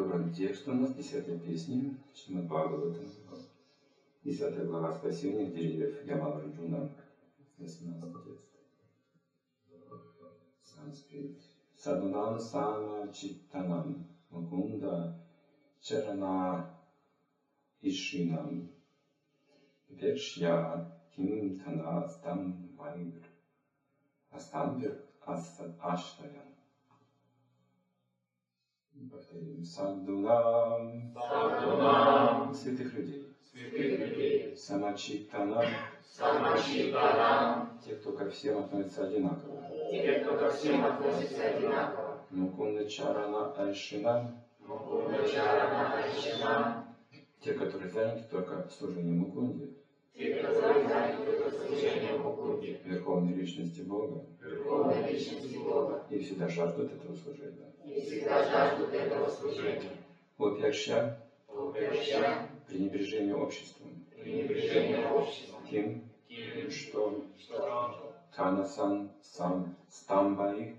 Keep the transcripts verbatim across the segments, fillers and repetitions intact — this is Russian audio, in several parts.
выбран текст у нас, десятая песня, Шримад Бхагаватам, десятая глава спасения, где рельеф Ямала Арджуна, восемнадцатый текст. Санскрит. Садунам сама читтанам мукунда чарана ишинам вешья ким тана астам вайр астамбир асад аштаям. Повторим. Садунам, Садунам, святых людей, святых людей, самачиттанам, самачиттанам, те, кто ко всем относится одинаково, те, кто ко всем относится одинаково, мукунда чарана айшинам, мукунда чарана айшинам, те, которые заняты только служением Мукунде, те, которые заняты только служением Мукунде, Верховной Личности Бога, Верховной Личности Бога, и всегда жаждут этого служения. И всегда жаждут этого служения. Упекша, Упекша, пренебрежение обществом, пренебрежение обществом, тем, тем что, что Танасан сам стамбаи,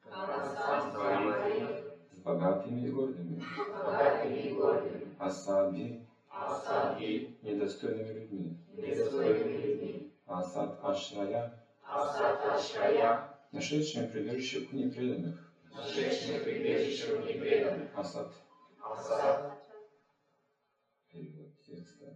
с богатыми и гордыми, с богатыми и гордыми, асаби, асаби, недостойными людьми, недостойными людьми, асад ашрая, асад ашрая, нашедшими прибежище у непреданных, нашедшими прибежище у непреданных, асад, асад. Перевод текста.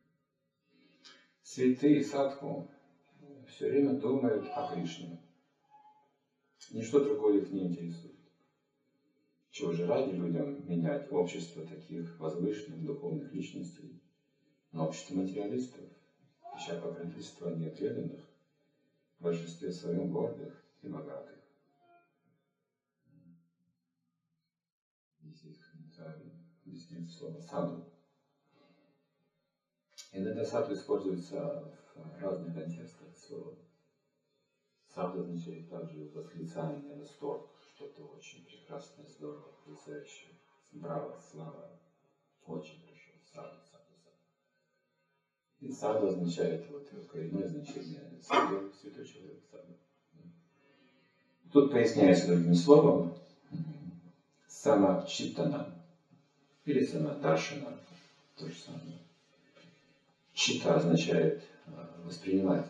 Святые садху все время думают о Кришне. Ничто другое их не интересует. Чего же ради людям менять общество таких возвышенных духовных личностей на общество материалистов, ища покровительства непреданных, в большинстве своем гордых и богатых. Здесь есть комментарий, объясняет слово саду. Иногда саду используется в разных контекстах слова. Саду означает также восклицание, восторг, что-то очень прекрасное, здорово, потрясающее. Браво, слава, очень хорошо. Саду, саду, саду. И саду означает вот коренное значение святой, святой человек, саду. Тут поясняется другим словом самачиттана или самадаршана, то же самое. Чита означает воспринимать.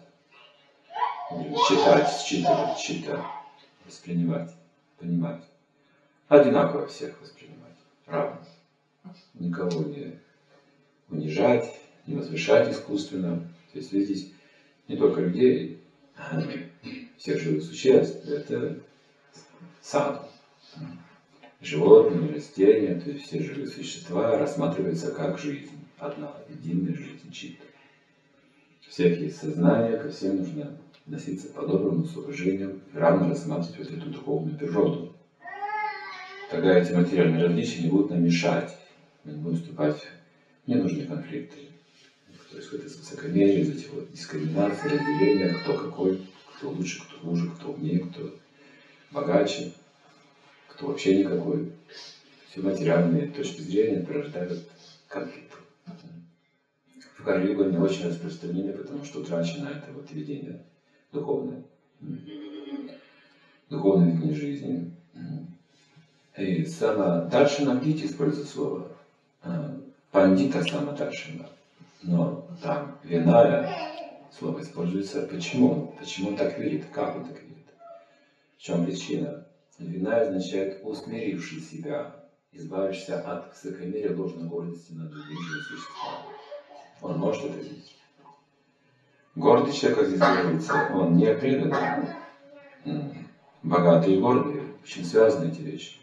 Читать, считывать, чита, воспринимать, понимать. Одинаково всех воспринимать, равно. Никого не унижать, не возвышать искусственно. То есть видеть не только людей, а всех живых существ. Это саду. Животные, растения, то есть все живые существа рассматриваются как жизнь. Одна, единая жизнь, чита. Всякие сознания, ко всем нужно относиться по-доброму, с уважением, равно рассматривать вот эту духовную природу. Тогда эти материальные различия не будут нам мешать. Мы не будем вступать в ненужные конфликты. То есть вот это высокомерие, эти вот дискриминации, разделения, кто какой, кто лучше, кто хуже, кто умнее, кто богаче, кто вообще никакой. Все материальные точки зрения порождают конфликты. В Кали-югу они очень распространены, потому что утрачено это вот видение духовное. Духовное видение жизни. И самадаршана, видите, используется слово. Пандита самадаршана. Но там виная слово используется. Почему? Почему он так видит? Как он так видит? В чем причина? Виная означает усмиривший себя, избавишься от высокомерия, ложной гордости над другими существами. Он может это видеть. Гордый человек, как здесь говорится, он не преданный. Богатый и гордый, очень связаны эти вещи.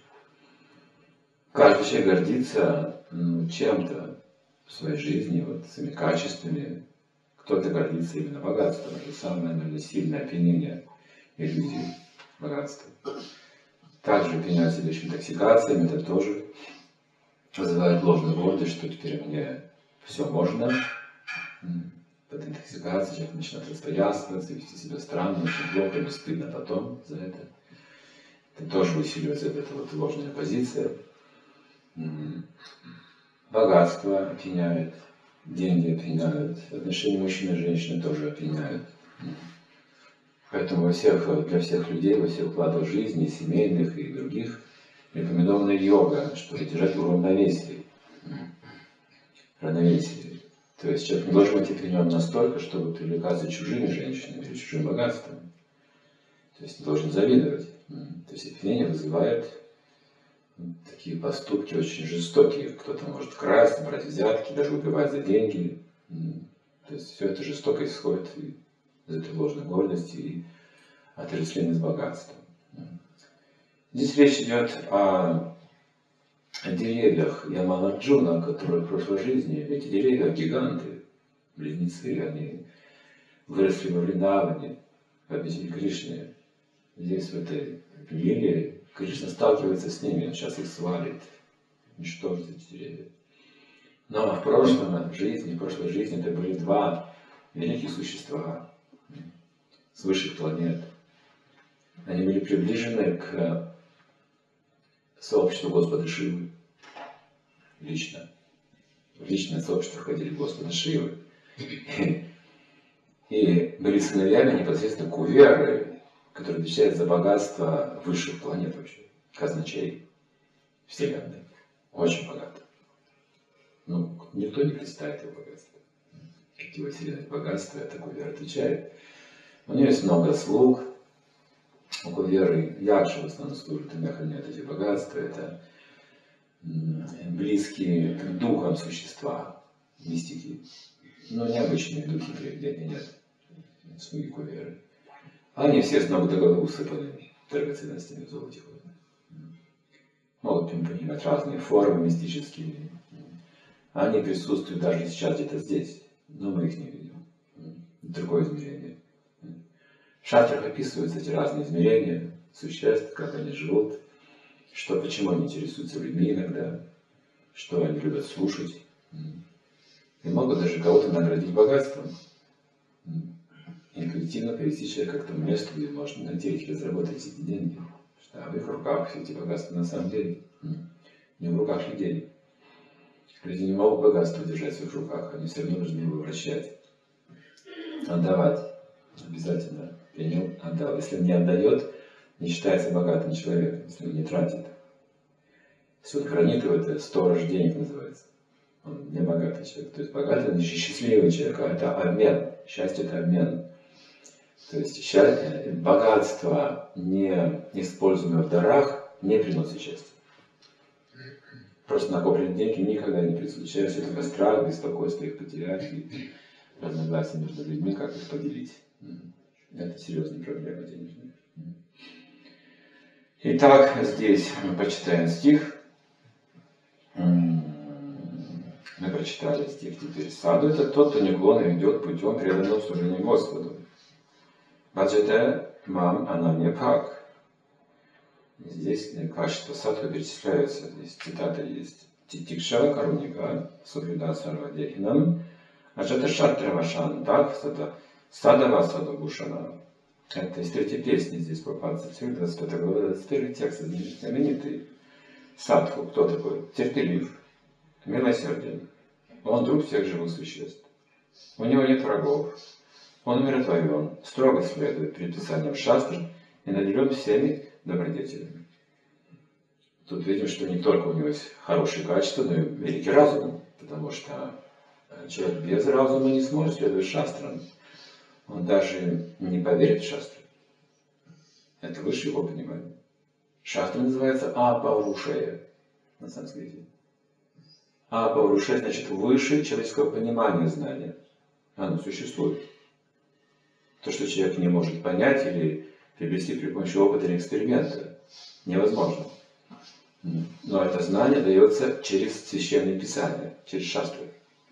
Каждый человек гордится ну, чем-то в своей жизни, вот, своими качествами. Кто-то гордится именно богатством. Это самое, наверное, сильное опьянение иллюзии богатства. Также опьяняют себя еще интоксикациями, это тоже вызывает ложную гордость, что теперь мне все можно. Под интоксикацией человек начинает распоясываться, вести себя странно, очень плохо, и стыдно потом за это. Это тоже усиливается эта вот ложная позиция. Богатство опьяняет, деньги опьяняют, отношения мужчины и женщины тоже опьяняют. Поэтому во всех, для всех людей, во всех укладах жизни, семейных и других, Рекомендована йога, чтобы держать равновесие. Равновесие. То есть человек не должен быть опьянен настолько, чтобы привлекаться чужими женщинами или чужим богатством. То есть не должен завидовать. То есть опьянение вызывает такие поступки очень жестокие. Кто-то может красть, брать взятки, даже убивать за деньги. То есть все это жестоко исходит из этой ложной гордости и отождествления с богатством. Здесь речь идет о деревьях Яманаджуна, которые в прошлой жизни, эти деревья гиганты, близнецы, они выросли во Вриндаване, в обители Кришны. Здесь, в этой лилии, Кришна сталкивается с ними, он сейчас их свалит, уничтожит эти деревья. Но в прошлой жизни, в прошлой жизни это были два великих существа с высших планет. Они были приближены к сообществу Господа Шивы. Лично. В личное сообщество входили Господа Шивы. И были сыновьями непосредственно Куверы, который отвечает за богатство высших планет вообще, казначей Вселенной. Очень богато. Ну, никто не представит его богатство. Как его вселенной богатство, это Кувер отвечает. У него есть много слуг. У Куверы Якши в основном служат, им охраняют эти богатства. Это близкие к духам существа, мистики. Но необычные духи привидения нет. Слуги Куверы. Они все с ног до головы усыпаны драгоценностями в золоте. Могут принимать разные формы мистические. Они присутствуют даже сейчас где-то здесь, но мы их не видим. Другое измерение. В шастрах описываются эти разные измерения существ, как они живут, что, почему они интересуются людьми иногда, что они любят слушать. И могут даже кого-то наградить богатством. Интуитивно привести человека к тому месту, где можно найти или заработать эти деньги. А в их руках все эти богатства на самом деле не в руках людей. Люди не могут богатство держать в своих руках, они все равно должны его вращать, отдавать. Обязательно принял, отдал. Если он не отдает, не считается богатым человеком, если он не тратит. Если он хранит его, это сторож денег называется. Он не богатый человек. То есть богатый, он счастливый человек, а это обмен. Счастье – это обмен. То есть счастье, богатство, не используемое в дарах, не приносит счастья. Просто накопленные деньги никогда не принесут счастья, только страх, беспокойство их потерять и разногласия между людьми, как их поделить. Это серьезная проблема денежная. Итак, здесь мы почитаем стих. Мы прочитали стих теперь. Саду – это тот, кто неуклонно идет путем преданного служения Господу. Баджете мам ананья бхак. Здесь качества садху перечисляются. Здесь цитата есть. Титикша каруника субхида сарвадехинам аджата шатравашан так садава садабушана. Это из третьей песни здесь попадается. двадцать пятая глава, двадцать первый текст, знаменитый. Садху, кто такой? Терпелив, милосерден. Он друг всех живых существ. У него нет врагов. Он умиротворен, строго следует предписаниям шастр и наделен всеми добродетелями. Тут видим, что не только у него есть хорошие качества, но и великий разум, потому что человек без разума не сможет следовать шастрам. Он даже не поверит в шастры. Это выше его понимания. Шастра называется апаурушея на санскрите. Апаурушея значит выше человеческого понимания знания. Оно существует. То, что человек не может понять или приобрести при помощи опыта или эксперимента, невозможно. Но это знание дается через священное писание, через шастры.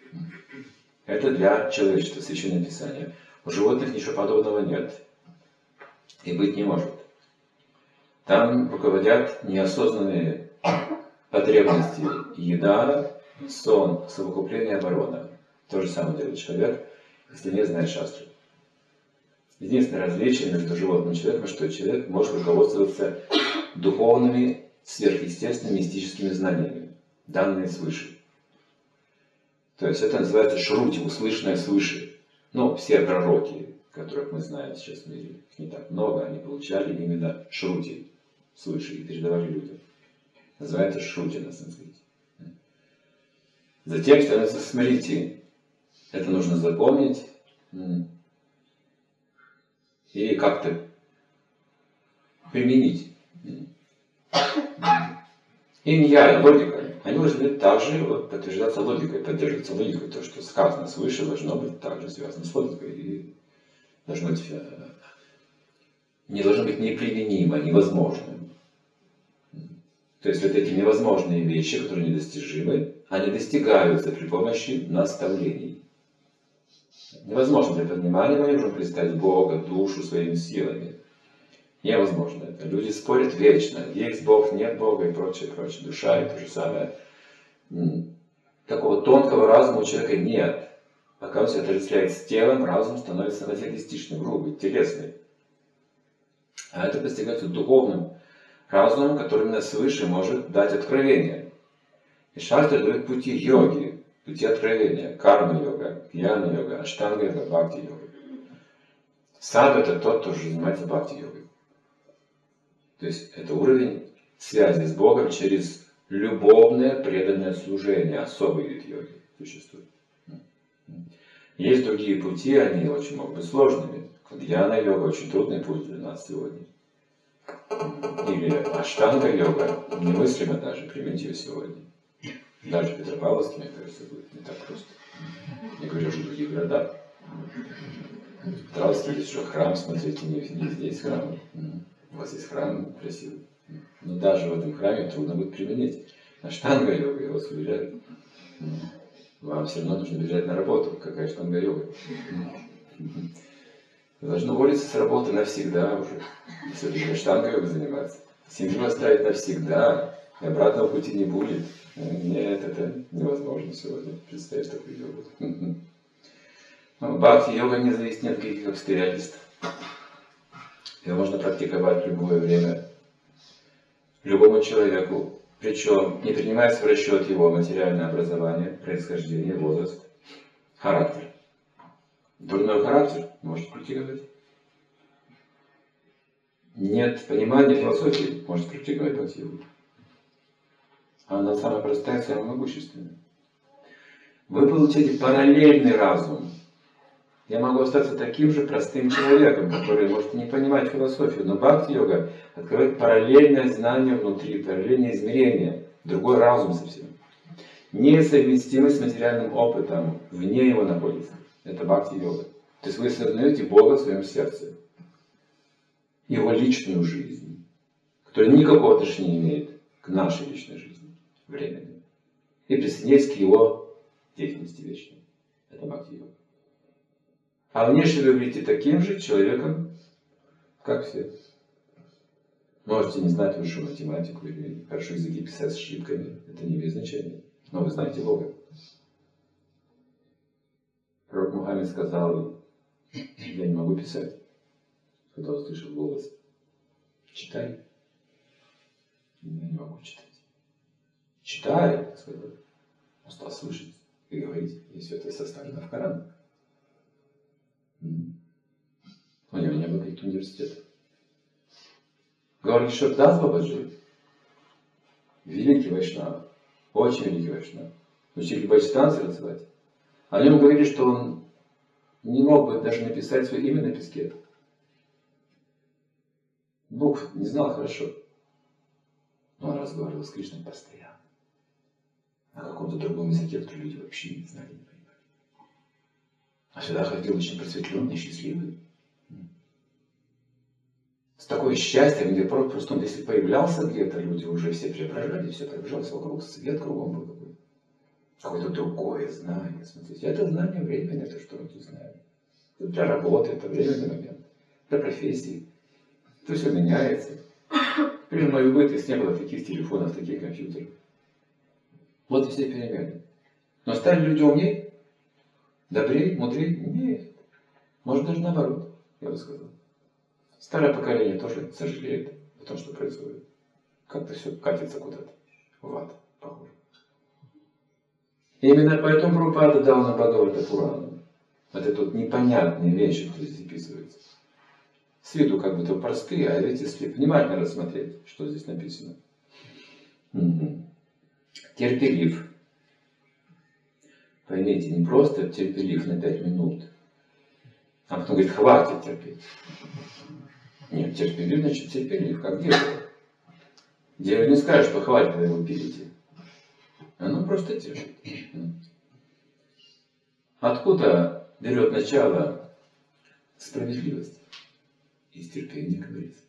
Это для человечества священное писание. У животных ничего подобного нет. И быть не может. Там руководят неосознанные потребности. Еда, сон, совокупление, оборона. То же самое делает человек, если не знает шастры. Единственное различие между животным и человеком, что человек может руководствоваться духовными, сверхъестественными, мистическими знаниями, данные свыше. То есть это называется шрути, услышанное свыше. Ну, все пророки, которых мы знаем сейчас в мире, их не так много, они получали именно шрути свыше и передавали людям. Называется шрути на санскрите. Затем становится смрити. Это нужно запомнить и как-то применить. Инья, логика, они должны также вот, подтверждаться логикой, поддерживаться логикой. То, что сказано свыше, должно быть также связано с логикой. И должно быть, не должно быть неприменимо, невозможным. То есть вот эти невозможные вещи, которые недостижимы, они достигаются при помощи наставлений. Невозможно для понимания, мы не можем представить Бога, душу своими силами. Невозможно это. Люди спорят вечно. Есть Бог, нет Бога и прочее, прочее. Душа и то же самое. Такого тонкого разума у человека нет. Пока он себя отождествляет с телом, разум становится материалистичным, грубый, телесный. А это постигается духовным разумом, который именно свыше может дать откровение. И шастры дают пути йоги, пути откровения. Карма-йога, гьяна-йога, аштанга-йога, бхакти-йога. Садху — это тот, кто уже занимается бхакти-йогой. То есть это уровень связи с Богом через любовное преданное служение. Особый вид йоги существует. Есть другие пути, они очень могут быть сложными. Дьяна-йога — очень трудный путь для нас сегодня. Или аштанга-йога немыслимо даже применить ее сегодня. Даже Петропавловске, мне кажется, будет не так просто. Не говорю уже о других городах. В Петропавловске есть еще храм, смотрите, не, не здесь храм. У вас есть храм красивый. Но даже в этом храме трудно будет применить. Аштанга-йога, я вас уверяю. Вам все равно нужно бежать на работу. Какая аштанга-йога? Вы должны уволиться с работы навсегда уже. Если вы аштангой заниматься. Семью оставить навсегда. И обратного пути не будет. Нет, это невозможно сегодня представить такую йогу. Бхакти-йога не зависит ни от каких обстоятельств. Ее можно практиковать в любое время. Любому человеку. Причем не принимается в расчет его материальное образование, происхождение, возраст, характер. Дурной характер можете практиковать. Нет понимания философии, можете практиковать бхакти-йогу. Она самая простая, самая могущественная. Вы получаете параллельный разум. Я могу остаться таким же простым человеком, который может не понимать философию, но бхакти-йога открывает параллельное знание внутри, параллельное измерение, другой разум совсем. Несовместимый с материальным опытом, вне его находится. Это бхакти-йога. То есть вы осознаете Бога в своем сердце. Его личную жизнь, которая никакого отношения не имеет к нашей личной жизни, временной. И присоединяетесь к его деятельности вечной. Это бхакти-йога. А внешне вы выглядите таким же человеком, как все. Можете не знать высшую математику или хорошо языки писать с ошибками. Это не имеет значения. Но вы знаете Бога. Пророк Мухаммед сказал: я не могу писать. Когда услышал голос: читай. Я не могу читать. Читай, сказал. Он стал слышать и говорить. И все это составлено в Коране. У него не было каких-то университетов. Говорит, что даст Бабаджи, великий вайшнава, очень великий вайшнава, учили баджтанцы называть. О нем говорили, что он не мог бы даже написать свое имя на песке. Бог не знал хорошо. Но он разговаривал с Кришной постоянно. На каком-то другом языке, который люди вообще не знали, не понимали. А сюда ходил очень просветленный, счастливый. С такое счастьем, где просто он, если появлялся где-то, люди уже все преображались, все преображалось вокруг, свет кругом был какой-то. Какое-то другое знание. Смотрите, это знание времени, это что мы тут знаем. Это для работы, это временный момент. Для профессии. Это все меняется. При мою быт, если не было таких телефонов, таких компьютеров. Вот и все перемены. Но стали люди умнее? Добрее? Мудрее? Нет. Может даже наоборот, я бы сказал. Старое поколение тоже сожалеет о том, что происходит. Как-то все катится куда-то в ад, похоже. Именно поэтому Прабхупада дал на Бхагавата Пурану. Вот это вот непонятные вещи, которые здесь описываются. С виду как будто простые, а ведь если внимательно рассмотреть, что здесь написано. Угу. Терпелив. Поймите, не просто терпелив на пять минут, а потом говорит, хватит терпеть. Нет, терпелив, значит терпелив, как дерево. Дерево не скажет, что хватит, когда его пилите. Оно просто терпит. Откуда берет начало справедливость? Из терпения, говорится.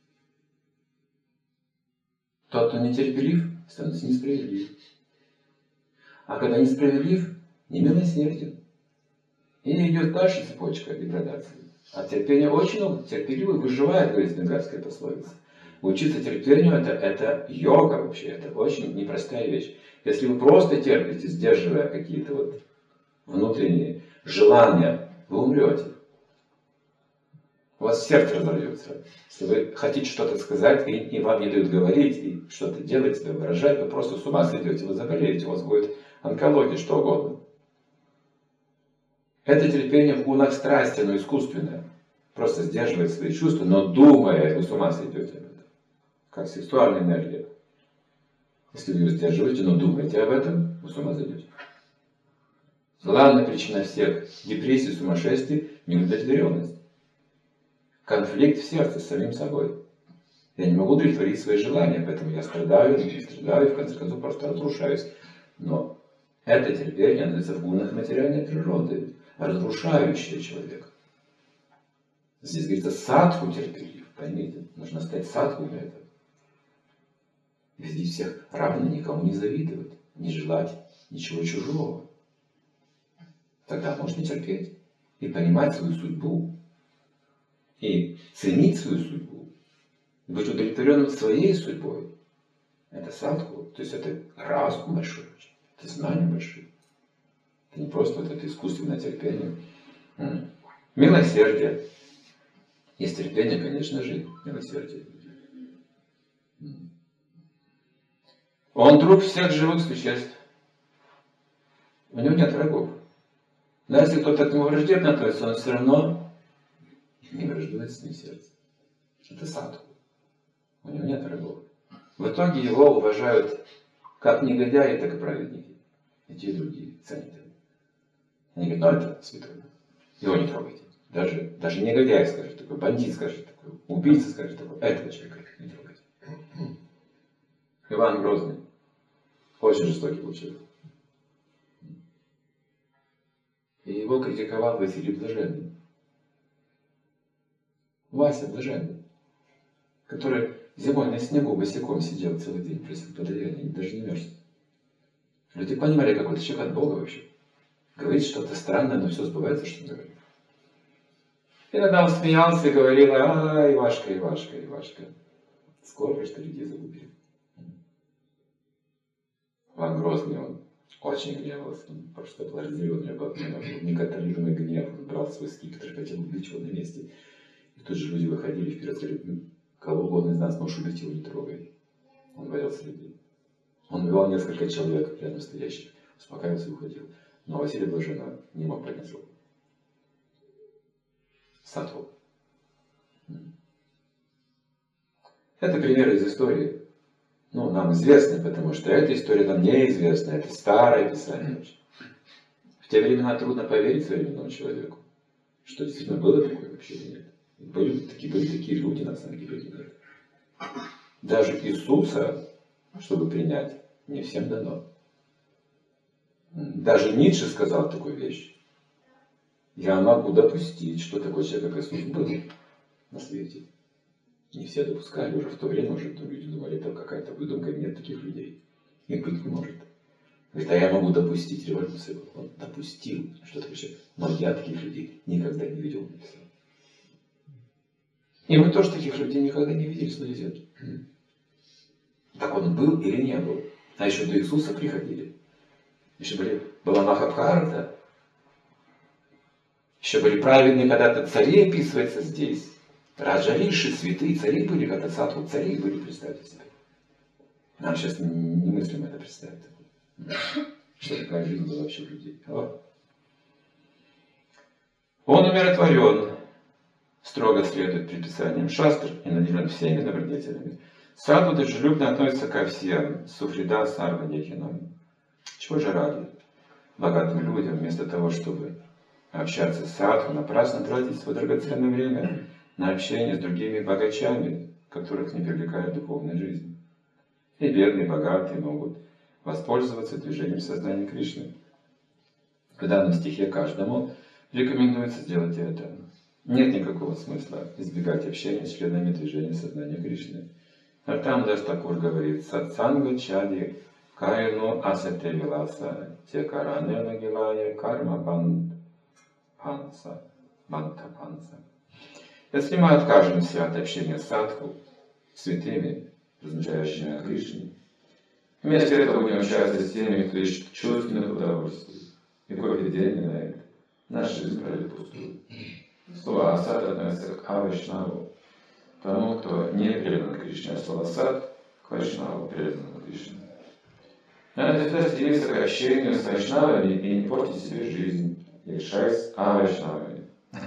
Тот, кто нетерпелив, становится несправедлив. А когда несправедлив, не милосерден. И идет дальше цепочка деградации. А терпение очень много. Терпеливый выживает, говорит бенгальская пословица. Учиться терпению это, это йога вообще. Это очень непростая вещь. Если вы просто терпите, сдерживая какие-то вот внутренние желания, вы умрете. У вас сердце разорвется. Если вы хотите что-то сказать, и, и вам не дают говорить, и что-то делать, себя выражать, вы просто с ума сойдете, вы заболеете, у вас будет онкология, что угодно. Это терпение в гунах страсти, оно искусственное. Просто сдерживает свои чувства, но думая, вы с ума сойдете об этом. Как сексуальная энергия. Если вы ее сдерживаете, но думаете об этом, вы с ума сойдете. Главная причина всех депрессий, сумасшествий – неудовлетворенность. Конфликт в сердце с самим собой. Я не могу удовлетворить свои желания, поэтому я страдаю, страдаю и в конце концов просто разрушаюсь. Но это терпение находится в гунах материальной природы, разрушающее человека. Здесь говорится садху терпелив, поймите, нужно стать садху для этого. Везде всех равно, никому не завидовать, не желать ничего чужого. Тогда можно терпеть и понимать свою судьбу. И ценить свою судьбу, быть удовлетворенным своей судьбой, это садху, то есть это разум большой, это знание большое. Это не просто вот это искусственное терпение. Милосердие. Есть терпение, конечно же, милосердие. Он друг всех живых существ. У него нет врагов. Но если кто-то к нему враждебно относится, он все равно не враждует с ним сердце. Это садху. У него нет врагов. В итоге его уважают как негодяи, так и праведники. И те, и другие ценят его. Они говорят, ну это святой. Его не трогайте. Даже, даже негодяй скажет такой, бандит скажет такой, убийца скажет такой, этого человека не трогайте. Иван Грозный. Очень жестокий был человек. И его критиковал Василий Блаженный. Вася Блаженный, который зимой на снегу босиком сидел целый день, просил подаяния, даже не мерз. Люди понимали, какой-то человек от Бога вообще. Говорит что-то странное, но все сбывается, что он говорит. Иногда он смеялся и говорил, а, Ивашка, Ивашка, Ивашка. Сколько что людей загубили. Иван Грозный, он очень гневался, он просто плазил, у него был неконтролируемый гнев, он брал свой скипетр, хотел убить его на месте. И тут же люди выходили вперед, говорили, кого угодно из нас можешь убить, его не трогай. Он боялся людей. Он убивал несколько человек рядом стоящих, успокаивался и уходил. Но Василий Блаженный не мог поднять руку. Садху. Это примеры из истории. Ну, нам известны, потому что эта история нам неизвестна, это старое писание. В те времена трудно поверить современному человеку, что действительно было такое вообще или нет. Были такие, были такие люди, на самом деле нет. Даже Иисуса, чтобы принять, не всем дано. Даже Ницше сказал такую вещь. Я могу допустить, что такой человек, как Иисус, был на свете. Не все допускали, уже в то время уже люди думали, это какая-то выдумка, нет таких людей. Их быть не может. Говорит, а я могу допустить революцию. Он допустил, что такое человек. Но я таких людей никогда не видел, написал. И мы тоже таких людей никогда не видели, смотрите. Так он был или не был. А еще до Иисуса приходили. Еще были, была Махабхарата. Еще были праведные, когда-то цари описывается здесь. Раджариши, святые цари были, когда садху цари были, представьте себе. Нам сейчас немыслимо это представить. Что такая жизнь была вообще у людей. Вот. Он умиротворен, строго следует предписаниям шастр и наделен всеми добродетелями. Саду дружелюбно относится ко всем. Суфрида сарва дехинам. Чего же ради? Богатым людям, вместо того, чтобы общаться с садху, напрасно тратить свое драгоценное время на общение с другими богачами, которых не привлекает духовная жизнь. И бедные, и богатые могут воспользоваться движением сознания Кришны. В данном стихе каждому рекомендуется сделать это. Нет никакого смысла избегать общения с членами движения сознания Кришны. Артамдас Такур говорит: «Сатсанга чади кайну асате виласа текаране нагилая карма банд панса банта панса». Если мы откажемся от общения с садху, святыми, размышляющими о Кришне, вместо этого будем общаться с теми, кто ищет чувственных удовольствий, и какой день на это наша жизнь пройдет пустую. Слово «асад» относится к авайшнаву, тому, кто не предан Кришне, а слово «сад» к вайшнаву, преданному Кришне. Надо всегда стремиться к общению с вайшнавами и не портить себе жизнь, лишаясь авайшнавами.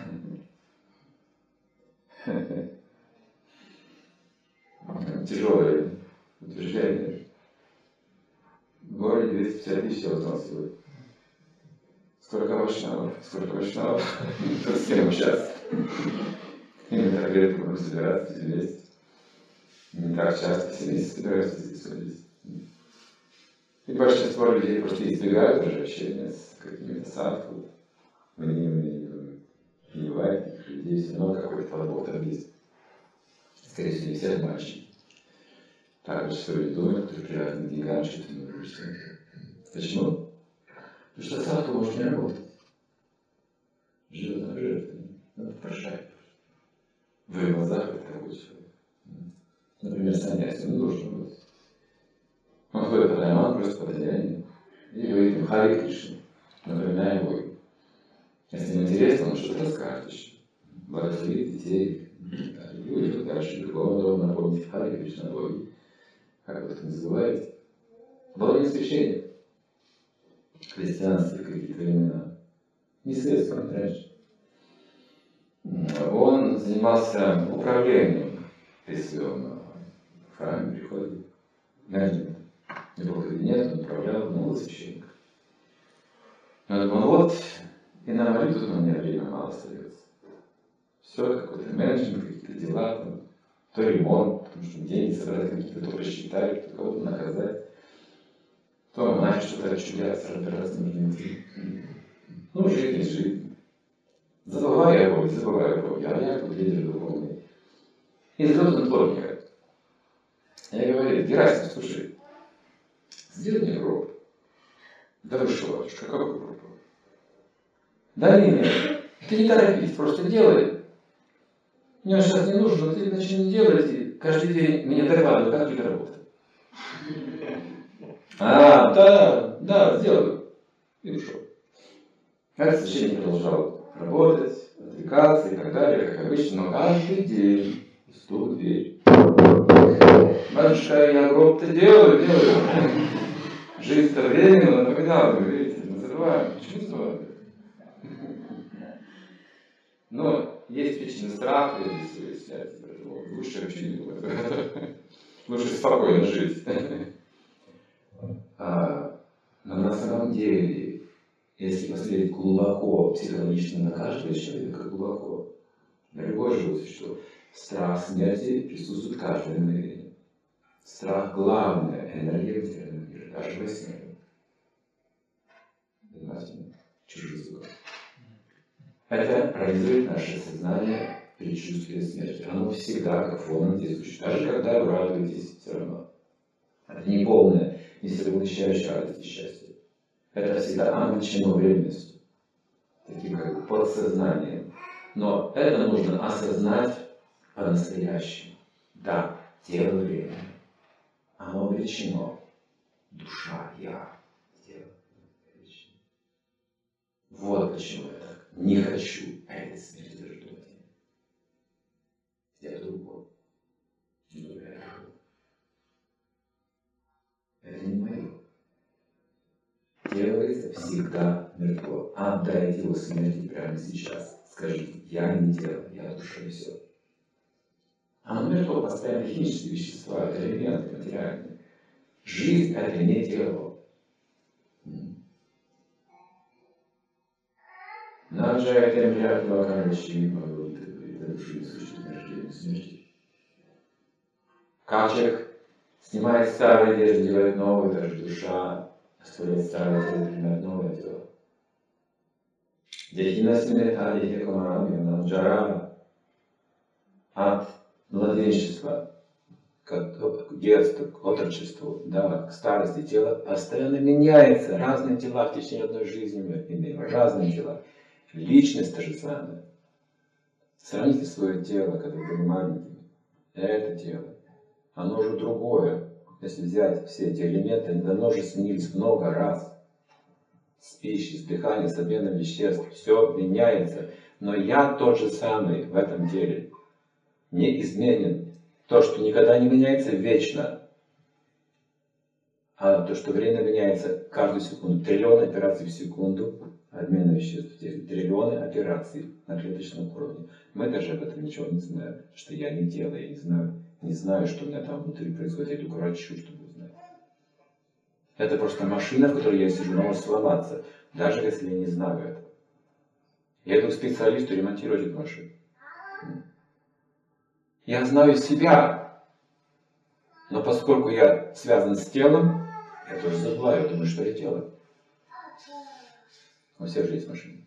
Тяжелое утверждение. В городе двести пятьдесят тысяч я узнал сегодня. Сколько вайшнавов, сколько вайшнавов, с кем общаться. Именно так редко будем собираться здесь вместе. Не так часто все вместе собираются здесь вместе. И большинство людей просто избегают уже общения с какими-то садху, мнимыми, не бывает таких людей, все равно какой-то подбор там есть. Скорее всего, не все мальчики. Так же, что люди думают, кто привязан к деньгам, что-то не может. Почему? Потому что садху может не работать. Живет на жертве. Надо прощать. В его глазах это такой человек. Например, саньяси, он должен быть. Он ходит по домам, просто по деревне, и говорит им «Хари Кришна», напоминая его. Если ему интересно, он что-то расскажет еще. Благословит детей, люди, дальше другому дому напомнить «Хари Кришна Боги». Как вы это называете? Было не священник. Христианские какие-то времена. Не светские, раньше. Он занимался управлением, если он в храме приходит. Менеджмент. Не был кабинет, он управлял, но был священник. Я думал, вот, и на молитву у меня время мало остается. Все, какой-то менеджмент, какие-то дела, там, то ремонт, потому что деньги собрать какие-то, то посчитать, то кого-то наказать. То мать что-то отчуляться, разбираться нужно идти. Ну, жизнь есть жизнь. Забывай о Боге, забывай о Боге, а я тут лидер духовный. И звездный плотник. Я говорю: Герасим, слушай, сделай мне гроб. Да вы что, батюшка, какой гроб? Да нет, ты не торопись, просто делай. Мне он сейчас не нужен, но ты начни делать, и каждый день меня докладывают, как тебе работать. А, да, да, сделаю. И ушел. Этот священник продолжал работать, отвлекаться и так далее, как обычно, но каждый день стук в дверь. Батюшка, я гроб-то делаю, делаю. Жизнь-то временно, но когда вы видите, мы забываем, почему забываем? Но есть вечный страх, если снять, лучше вообще лучше спокойно жить. А, но на самом деле, если посмотреть глубоко, психологично на каждого человека, глубоко, на любое живое существо, страх смерти присутствует в каждом мгновении. Страх — главная энергия материального мира, даже во сне. Понимаете? Чужой звук. Это парализует наше сознание предчувствие смерти. Оно всегда как фон действующее. Даже когда вы радуетесь, все равно. Это не полное, не всеобъемлющающая радость и счастье. Это всегда омрачено временностью, таким как подсознанием. Но это нужно осознать по-настоящему. Да, тело время. Оно обречено. Душа, я, тело обречено. Вот почему я так не хочу этой смерти ждать. Я другого. Это не мое. Тело всегда мертво. Отдайте его смерти прямо сейчас. Скажите: я не тело, я душа, и все. Оно мертво, постоянно химические вещества, это элементы материальные. Жизнь — это не тело. Наджаятем рядва карачи бхагаваты, души существует рождение смерти. Как человек снимает старые одежды, делает новые, так же душа оставляет старое тело, принимает новое тело. Дехина смерта, дехи камарами, наджара от младенчества к детству, к отрочеству, да, к старости тело постоянно меняется. Разные тела в течение одной жизни мы имеем, разные тела. Личность та же самая. Сравните свое тело, когда вы были маленькими. Это тело. Оно уже другое. Если взять все эти элементы, они давно уже сменились много раз. С пищей, с дыханием, с обменом веществ. Все меняется. Но я тот же самый в этом теле. Не изменен. То, что никогда не меняется, вечно. А то, что время меняется каждую секунду. Триллионы операций в секунду. Обмена веществ в теле. Триллионы операций на клеточном уровне. Мы даже об этом ничего не знаем. Что я не делаю, я не знаю. Не знаю, что у меня там внутри происходит. Я иду к врачу, чтобы узнать. Это просто машина, в которой я сижу, она может сломаться. Даже если я не знаю этого. Я иду к специалисту ремонтировать эту машину. Я знаю себя. Но поскольку я связан с телом, я тоже забываю, я думаю, что я тело. У всех же есть машина.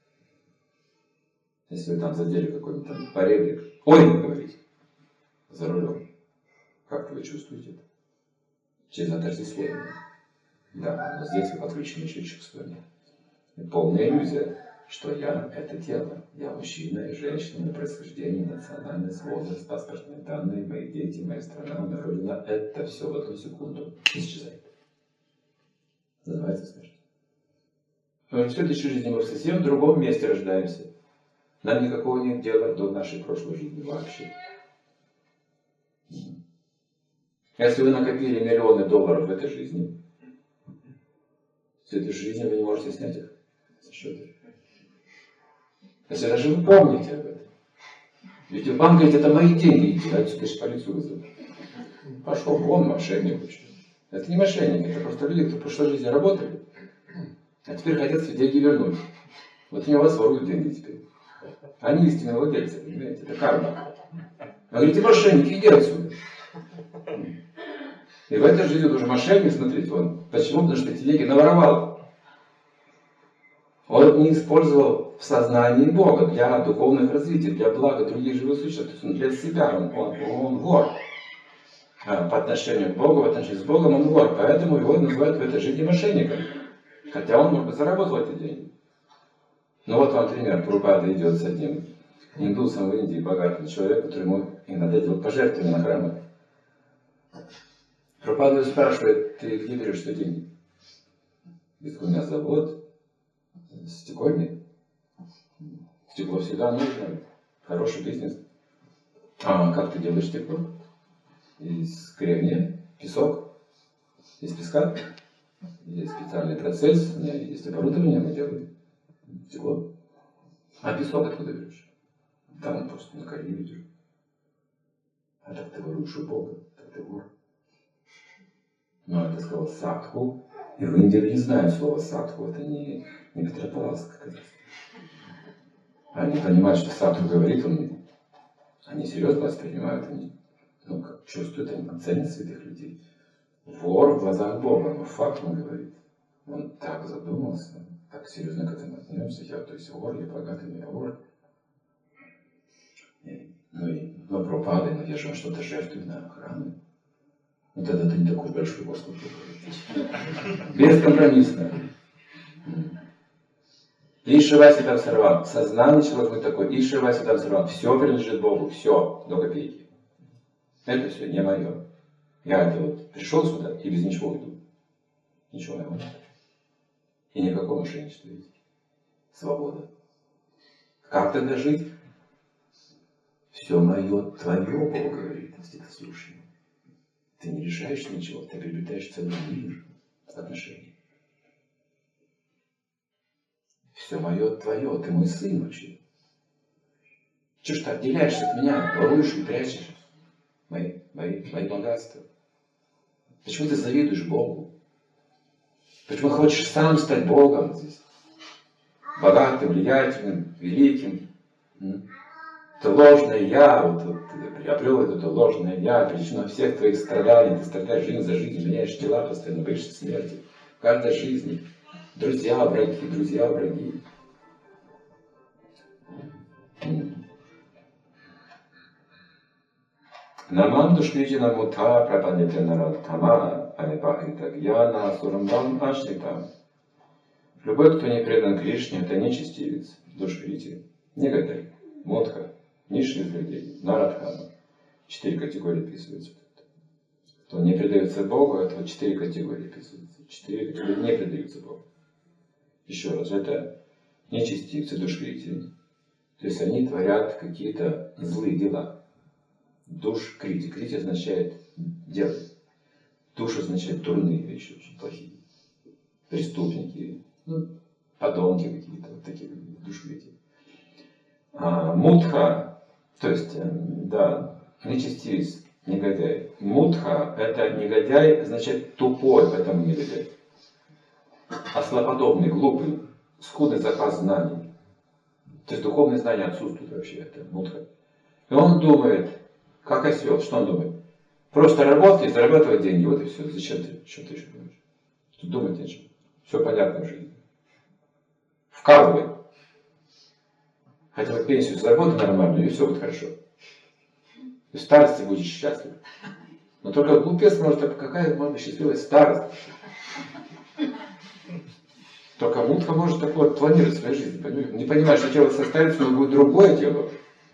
Если вы там задели какой-нибудь там поребрик, ой, вы говорите, за рулем. Как вы чувствуете это? Через отождествление. Да, но здесь вы подключены еще чувствование. И полная иллюзия, что я — это тело. Я мужчина и женщина, мое происхождение, национальность, возраст, паспортные данные, мои дети, моя страна, моя родина. Это все в одну секунду исчезает. Называется смерть. В следующей жизни мы в совсем другом месте рождаемся. Нам никакого нет дела до нашей прошлой жизни вообще. Если вы накопили миллионы долларов в этой жизни, в следующей жизни вы не можете снять их со счета. Если даже вы помните об этом. Ведь в банк говорит, это мои деньги, иди, а отсюда же полицию вызовут. Пошел вон, мошенник. Это не мошенники, это просто люди, кто в прошлой жизни работали, а теперь хотят свои деньги вернуть. Вот они у вас воруют деньги теперь. Они истинные владельцы, понимаете, это карма. Вы говорите, мошенники, иди отсюда. И в этой жизни тоже мошенник, смотрите, он. Почему? Потому что эти деньги наворовал. Он не использовал в сознании Бога для духовных развитий, для блага других живых существ. То есть он для себя, он, он, он вор. А по отношению к Богу, в отношении с Богом он вор. Поэтому его называют в этой жизни мошенником. Хотя он, может быть, заработал эти деньги. Ну вот вам пример. Прабхупада идет с одним индусом в Индии, богатым человеком, который ему иногда делает пожертвования на храмы. Прабхупада спрашивает, ты где берешь что деньги? Говорит, у меня завод, стекольный. Стекло всегда нужно, хороший бизнес. А как ты делаешь стекло? Из кремния, песок, из песка. Есть специальный процесс, у меня есть оборудование, мы делаем стекло. А песок откуда берешь? Там просто на коре ведешь. А так ты воруешь у Бога, так ты вор. Но это сказал садху. И в Индии не знают слово садху, это не, не Петропавловск. Они понимают, что садху говорит, он, они серьезно воспринимают, они ну, как чувствуют, они ценят святых людей. Вор в глазах Бога, но факт он говорит. Он так задумался, так серьезно к этому отнесся. Я, то есть вор, я богатый, но я вор. И, ну и ну, пропады, но я же что-то жертвую на храмы. Ну тогда ты не такой большой вор, сколько ты говоришь. Бескомпромиссно. Ишива Сидам Сарвам. Сознание человека будет такое. Ишива Сидам Сарвам. Все принадлежит Богу. Все. До копейки. Это все не мое. Я это вот пришел сюда и без ничего уйду. Ничего моего нет. И никакого мошенничества есть. Свобода. Как тогда жить? Все мое, твое, Бог говорит, если ты слушаешь. Ты не решаешь ничего, ты приобретаешь целый мир отношений. Все мое, твое, ты мой сын вообще. Чего ж ты отделяешься от меня, воруешь и прячешь? мои, мои, мои богатства. Почему ты завидуешь Богу? Почему хочешь сам стать Богом здесь? Богатым, влиятельным, великим. Это ложное я, вот, вот ты обрел это ложное я, причина всех твоих страданий, ты страдаешь жизнь за жизнь, меняешь тела постоянно, боишься смерти. В каждой жизни друзья, враги, друзья, враги. Намам душкритина мута прапаньяте нарадхама анипахрита гьяна сурамбам ашритам. Любой, кто не предан Кришне, это нечестивец, душкрити, негодяй, мудха, низший из людей, нарадхама. Четыре категории описываются. Кто не предается Богу, это вот четыре категории описываются. Четыре категории не предаются Богу. Еще раз, это нечестивцы, душкрити. То есть они творят какие-то злые дела. Душ крити. Крити означает делать. Душ означает дурные вещи, очень плохие. Преступники, ну, подонки какие-то, вот такие душ крити. А, мудха, то есть, да, нечестивец, негодяй. Мудха — это негодяй, значит тупой, поэтому негодяй. Ослоподобный, глупый, скудный запас знаний. То есть духовные знания отсутствуют вообще, это мудха. И он думает, как осел, что он думает? Просто работать и зарабатывать деньги, вот и все. Зачем ты, что ты еще думаешь? Тут думать нечего. Все понятно в жизни. Вкалывай. Хотя бы пенсию заработай нормальную, и все будет хорошо. И в старости будешь счастлив. Но только глупец может, а какая может быть счастливая старость? Только мудха может такое планировать в своей жизни. Понимаете? Не понимаешь, что тело состоится, но будет другое тело.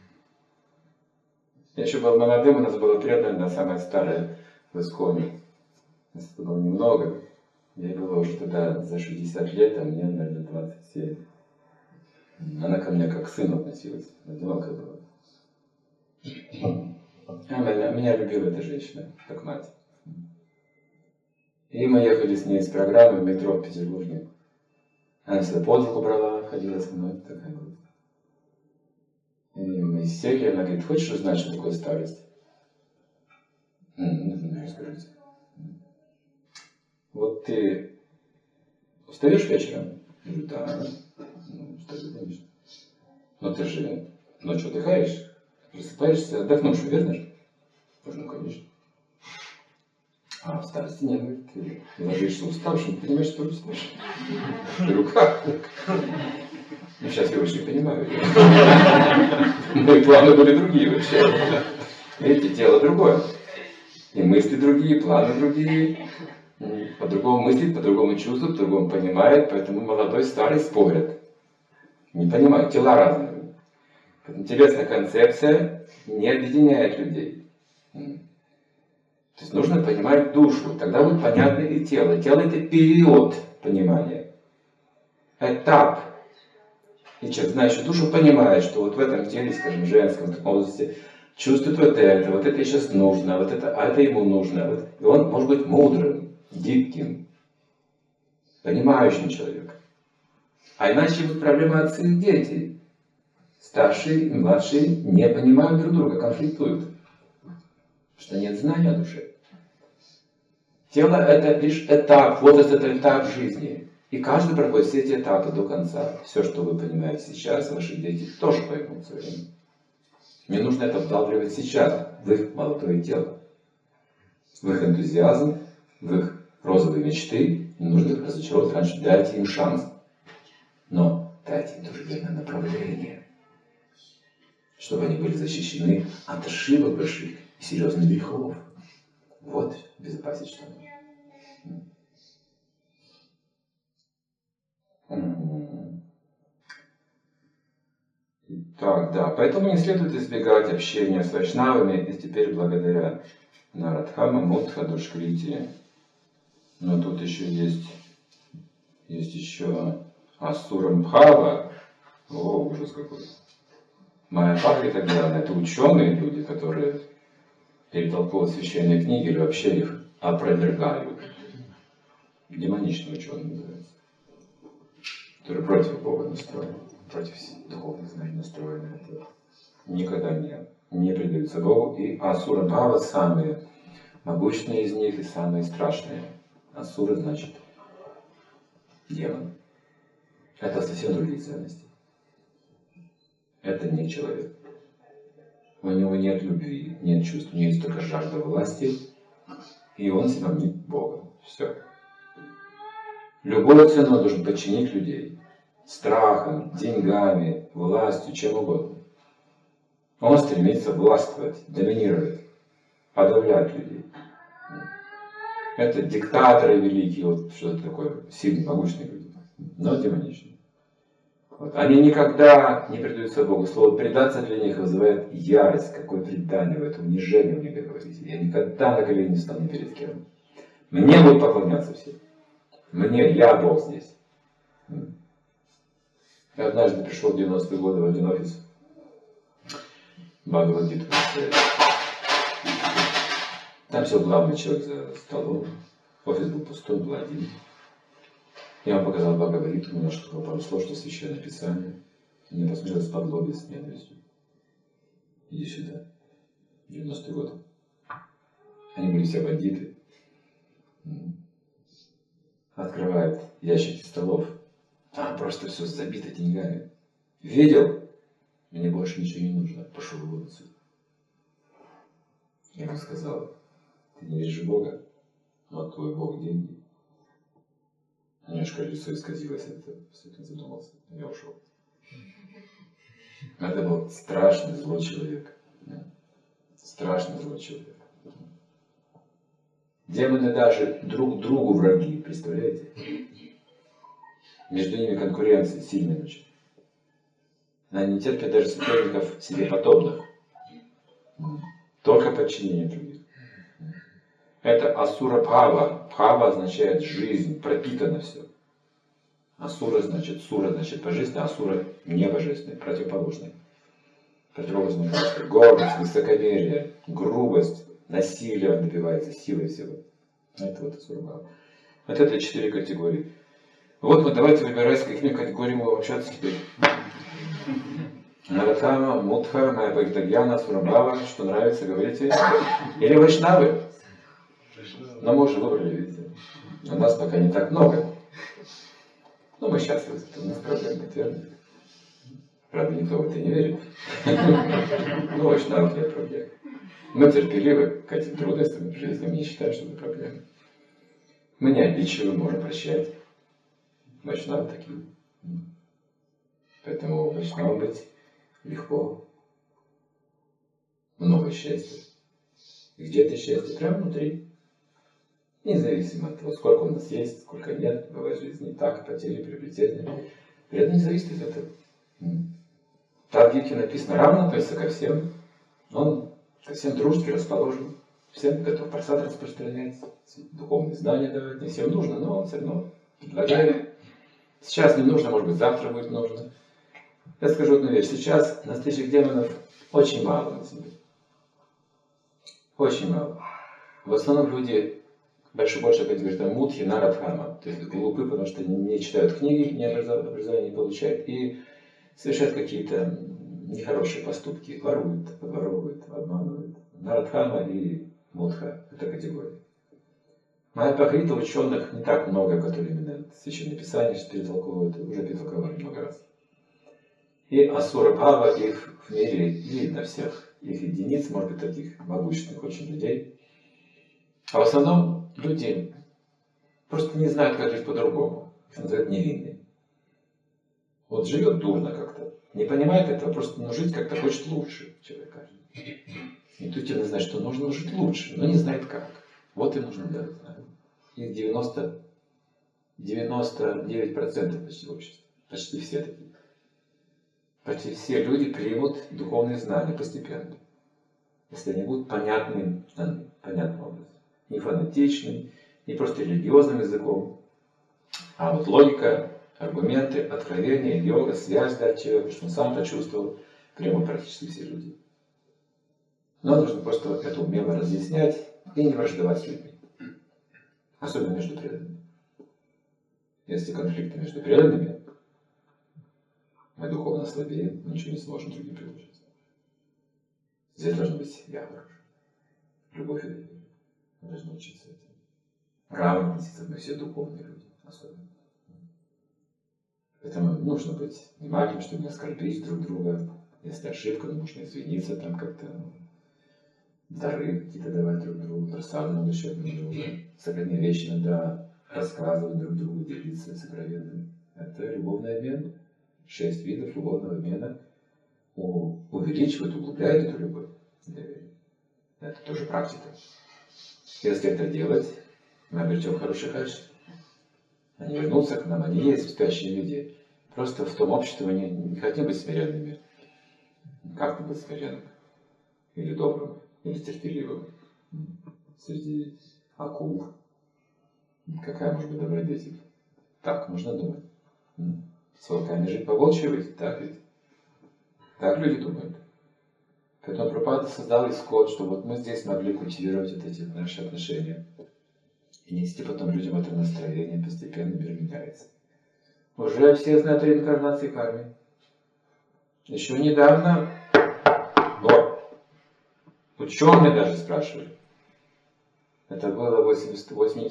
Я еще был молодым, у нас было преданное, самое старое в Исконе. Нас это было немного. Ей было уже тогда за шестьдесят лет, а мне, наверное, двадцать семь. Она ко мне как к сыну относилась. Одинокая была. А меня, меня любила эта женщина, как мать. И мы ехали с ней с программы в метро в Петербурге. Она всегда под руку брала, ходила со мной. Такая была. И мы сели, она говорит, хочешь узнать, что такое старость? Ну, расскажите. Вот ты устаешь вечером? Я говорю, да. Ну, устаю, конечно. Но ты же ночью отдыхаешь, просыпаешься отдохнувшим, верно же? Ну, конечно. А в старости нет, говорит, ты ложишься уставшим, ты понимаешь, что устаешь. Я говорю, как? Ну, сейчас я очень понимаю. Мои планы были другие вообще. Видите, тело другое. И мысли другие, планы другие. По-другому мыслит, по-другому чувствует, по-другому понимает. Поэтому молодой, старый спорят. Не понимают, тела разные. Интересная концепция не объединяет людей. То есть нужно понимать душу, тогда будет понятно и тело. Тело — это период понимания, этап. И человек, знающий душу, понимает, что вот в этом теле, скажем, женском, в таком возрасте, чувствует вот это, вот это сейчас нужно, вот это, а это ему нужно. И он может быть мудрым, гибким, понимающим человеком. А иначе будет проблема отцы и дети. Старшие и младшие не понимают друг друга, конфликтуют. Потому что нет знания о душе. Тело — это лишь этап, возраст — это этап жизни. И каждый проходит все эти этапы до конца. Все, что вы понимаете сейчас, ваши дети тоже поймут все время. Не нужно это вдалбливать сейчас, в их молодое тело. В их энтузиазм, в их розовые мечты. Не нужно их разочаровать раньше. Дайте им шанс. Но дайте им тоже верное направление. Чтобы они были защищены от ошибок больших и серьезных грехов. Вот безопасность, что нужно. Так, да, поэтому не следует избегать общения с вайшнавами, и теперь благодаря Нарадхама, Мудха, Душкрити. Но тут еще есть, есть еще Асурам Бхава. О, ужас какой. Майяпахрита Гьяна — это ученые люди, которые перетолковывают священные книги или вообще их опровергают. Демоничные ученые называются. Которые против Бога настроены, против духовных знаний настроены. Это никогда не не предаются Богу, и асура бхава самые могущественные из них и самые страшные. Асура значит демон. Это совсем другие ценности. Это не человек. У него нет любви, нет чувств, у него есть только жажда власти, и он себя мнит Богом. Все. Любую цену он должен подчинить людей. Страхом, деньгами, властью, чем угодно. Он стремится властвовать, доминировать, подавлять людей. Это диктаторы великие, вот что-то такое, сильные, могучие люди, но демоничные. Вот. Они никогда не предаются Богу. Слово «предаться» для них вызывает ярость. Какое предание в это унижение мне говорите. Я никогда на колени не встану перед кем. Мне будут поклоняться все. Мне, я Бог здесь. Я однажды пришел в девяностые годы в один офис. Бхагавад-гиту. Там все главный человек за столом. Офис был пустой, был один. Я вам показал Бхагавад-гиту, немножко пару слов, что Священное Писание. Мне посмотрел из-под лобья с ненавистью. Иди сюда. девяностые годы. Они были все бандиты. Открывают ящики столов. Там просто все забито деньгами. Видел? Мне больше ничего не нужно. Пошел вон отсюда. Я ему сказал, ты не веришь в Бога? Вот твой Бог деньги. Немножко лицо исказилось, это все это задумался. Я ушел. Это был страшный злой человек. Страшный злой человек. Демоны даже друг другу враги, представляете? Между ними конкуренция сильная очень. Они не терпят даже соперников себе подобных. Только подчинение других. Это асура бхава. Бхава означает жизнь, пропитано все. Асура значит, сура значит божественное, асура не божественное, противоположное. Противоположное качество. Гордость, высокомерие, грубость, насилие добивается, силой всего. Это вот асура бхава. Вот это четыре категории. Вот мы давайте выбирать, с какими категориями мы будем общаться теперь. Наратхама, Мудха, Майя-Бхагдагьяна, Асура-бхава, что нравится, говорите. Или Вайшнавы. Но мы уже выбрали, видите. У нас пока не так много. Но мы счастливы, у нас проблем нет, верно? Правда, никто в это не верит. Но Вайшнавов нет проблем. Мы терпеливы к этим трудностям в жизни, мы не считаем, что это проблема. Мы не обидчивы, можем прощать. Вайшнавы такие. Поэтому Вайшнавам быть легко. Много счастья. И где это счастье? Прямо внутри. Независимо от того, сколько у нас есть, сколько нет. Бывает в жизни так, потери, приобретения. При этом не зависит от этого. Так в Гите написано, равно относится ко всем. Он ко всем дружески расположен. Всем готов просад распространять, духовные знания давать. Не всем нужно, но он все равно предлагает. Сейчас не нужно, может быть, завтра будет нужно. Я скажу одну вещь. Сейчас настоящих демонов очень мало на земле. Очень мало. В основном люди, большая большая категория, это мудхи, нарадхама. То есть глупы, потому что не читают книги, ни образования не получают. И совершают какие-то нехорошие поступки. Воруют, подворовывают, обманывают. Нарадхама и мудха – это категория. Майя-Бхагдагита ученых не так много, которые именно Священное Писание перетолковывают, уже перетолковали много раз. И асура-бхава, их в мире видно всех. Их единиц, может быть, таких могущественных очень людей. А в основном люди просто не знают, как жить по-другому. Их называют невинные. Вот живет дурно как-то. Не понимает этого, просто ну, жить как-то хочет лучше, человек кажется. Интуитивно знает, что нужно жить лучше, но не знает как. Вот и нужно делать. Их девяносто девять процентов почти общества. Почти все такие. Почти все люди примут духовные знания постепенно. Если они будут понятным, понятным образом. Не фанатичным, не просто религиозным языком. А вот логика, аргументы, откровения, йога, связь дать человеку, что он сам почувствовал, примут практически все люди. Но нужно просто это умело разъяснять и не враждовать с людьми. Особенно между преданными. Если конфликты между преданными, мы духовно слабее, мы ничего не сможем другим предложить. Здесь должна быть я хорошая. Любовь и доверие. Мы должны учиться этому. Равно относиться, мы все духовные люди, особенно. Поэтому нужно быть внимательным, чтобы не оскорбить друг друга. Если ошибка, то нужно извиниться, там как-то ну, дары какие-то давать друг другу, просадно насчет друг друга. Сокровенные вещи иногда рассказывать друг другу, делиться сокровенным. Это любовный обмен. Шесть видов любовного обмена увеличивает, углубляет эту любовь. Это тоже практика. Если это делать, мы обретем хорошее качество. Они вернутся к нам, они есть в спящем виде. Просто в том обществе мы не, не хотим быть смиренными. Как-то быть смиренным. Или добрым, или терпеливым. Среди акул. Какая может быть добродетель? Так можно думать. С волками жить по-волчьи быть, так ведь? Так люди думают. Поэтому Прабхупада создал исход, чтобы вот мы здесь могли культивировать вот эти наши отношения. И нести потом людям это настроение, постепенно мир меняется. Уже все знают о реинкарнации кармы. Еще недавно но, ученые даже спрашивали. Это было восемьдесят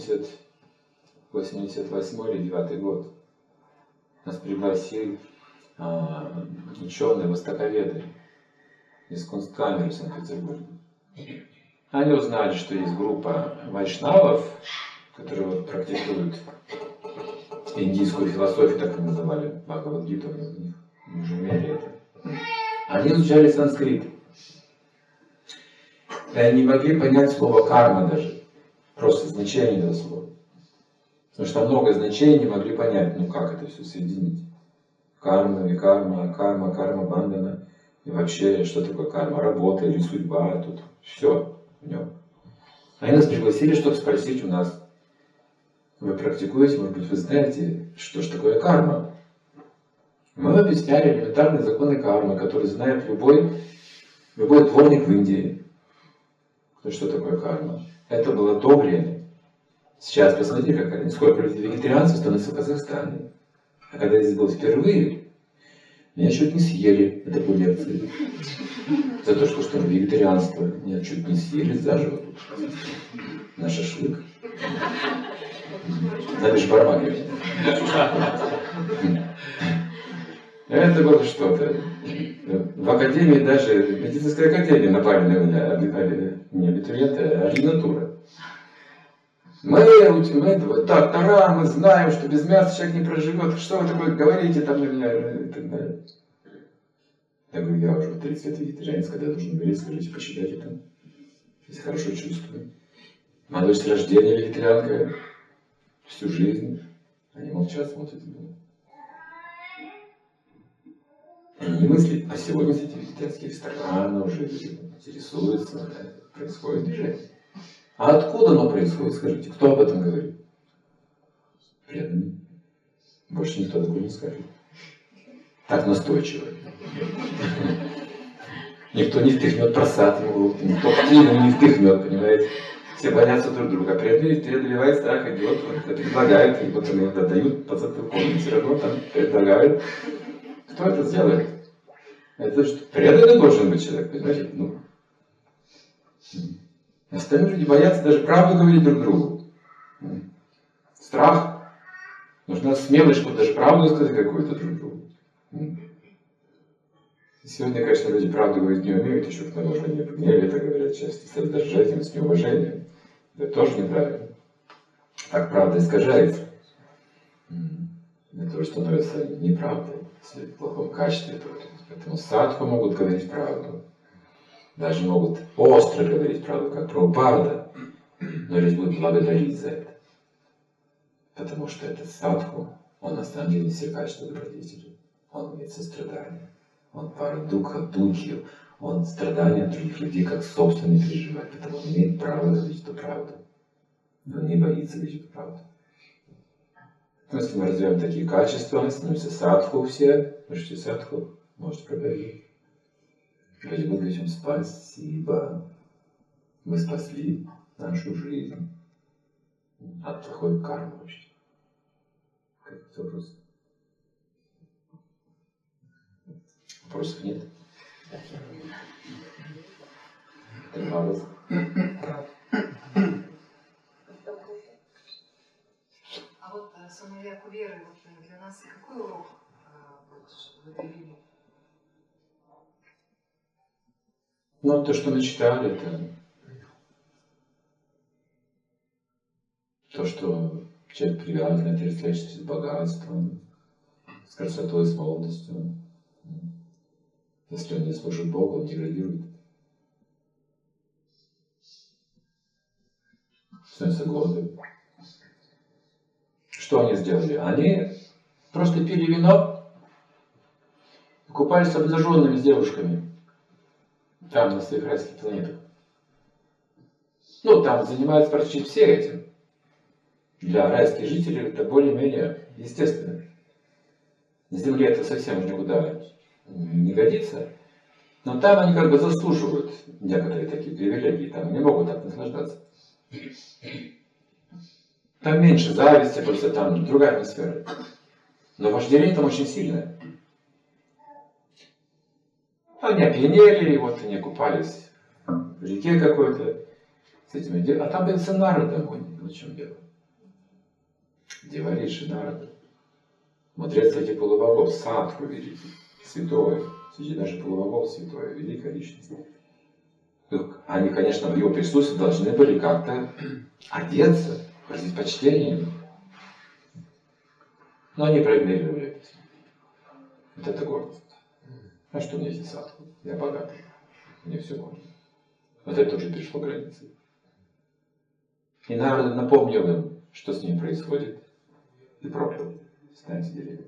восьмой или девятый год. Нас пригласил а, ученые, востоковеды из Кунсткамеры в Санкт-Петербурге. Они узнали, что есть группа вайшнавов, которые вот практикуют индийскую философию, так и называли, Бхагавад-гиту, у них уже умели это. Они изучали санскрит. И они не могли понять слово карма даже. Просто значение этого слова. Потому что много значений не могли понять, ну как это все соединить. Карма, не карма, карма, карма, бандана. И вообще, что такое карма? Работа или судьба? Тут все в нем. Они нас пригласили, чтобы спросить у нас. Вы практикуете, может быть, вы знаете, что же такое карма? Мы объясняли элементарные законы кармы, которые знает любой, любой дворник в Индии. Что такое карма? Это было то время. Сейчас посмотрите, как, сколько людей вегетарианцев становится в Казахстане. А когда я здесь был впервые, меня чуть не съели на такой лекции. За то, что, что вегетарианство. Меня чуть не съели заживо тут. На шашлык. На бешбармаке. Это было что-то. В академии, даже в медицинской академии напали на меня, не абитуриенты, а ординатура. Мы, мы доктора, мы знаем, что без мяса человек не проживет. Что вы такое говорите там на меня и так далее. Я говорю, я уже тридцать лет вегетарианец, когда я должен умереть, скажите, посчитайте там. Если хорошо чувствую. Молодой с рождения вегетарианка, всю жизнь. Они молчат, смотрят и думают. Они не мыслят, а сегодня эти вегетарианские рестораны уже интересуются, происходит движение. А откуда оно происходит, скажите? Кто об этом говорит? Преданные. Больше никто такого не скажет. Так настойчиво. Никто не впихнет просад ему в руки, никто ему не впихнет, понимаете? Все боятся друг друга. Преданные преодолевает страх, идет, вот, предлагает, и потом иногда дают по затылку, и все равно там предлагают. Кто это сделает? Это что? Преданный должен быть человек, понимаете? Ну. Остальные люди боятся даже правду говорить друг другу. Страх. Нужна смелость, чтобы даже правду сказать какую-то друг другу. Сегодня, конечно, люди правду говорить не умеют, еще к тому же они в гневе это говорят часто, с раздражением, с неуважением. Это тоже неправильно. Так правда искажается. Это тоже становится неправдой, если в плохом качестве. Поэтому садху могут говорить правду. Даже могут остро говорить правду, как Прабхупада, но лишь будут благодарить за это. Потому что этот садху, он на самом деле все качества добродетели. Он имеет сострадание. Он пара духа, духи. Он страдания других людей как собственные переживает. Поэтому он имеет право говорить эту правду. Он не боится говорить эту правду. Если мы развиваем такие качества, становимся садху все, можете садху, можете проговорить. Люди будут говорить вам спасибо. Мы спасли нашу жизнь от плохой кармы вообще. Какой-то вопрос? Вопросов нет? Это радость. А вот самоявку веры вот для нас какой урок вот, в этой вере? Ну, то, что мы читали, это то, что человек привязан к этой встрече с богатством, с красотой, с молодостью. Если он не служит Богу, он деградирует. Становится голодным. Что они сделали? Они просто пили вино, купались обнаженными с девушками. Там, на своих райских планетах. Ну, там занимаются практически все этим. Для райских жителей это более-менее естественно. На Земле это совсем уж никуда не годится. Но там они как бы заслуживают некоторые такие привилегии. Там они могут так наслаждаться. Там меньше зависти, просто там другая атмосфера. Но вожделение там очень сильное. Они опьянели, и вот они купались в реке какой-то с этими девами. А там появился Нарада домой. Ну, в чем дело? Девариши Нарада. Мудрец этих полубогов, Садху великий, святой. Среди даже полубогов святой, великая личность. Они, конечно, в его присутствии должны были как-то одеться, выразить почтение ему. Но они проигнорировали это. Вот это гордость. А что мне здесь Садху? Я богатый. Мне все можно. Вот это уже перешло границы. И Нарада напомнил им, что с ним происходит, и проклял. Станьте деревья.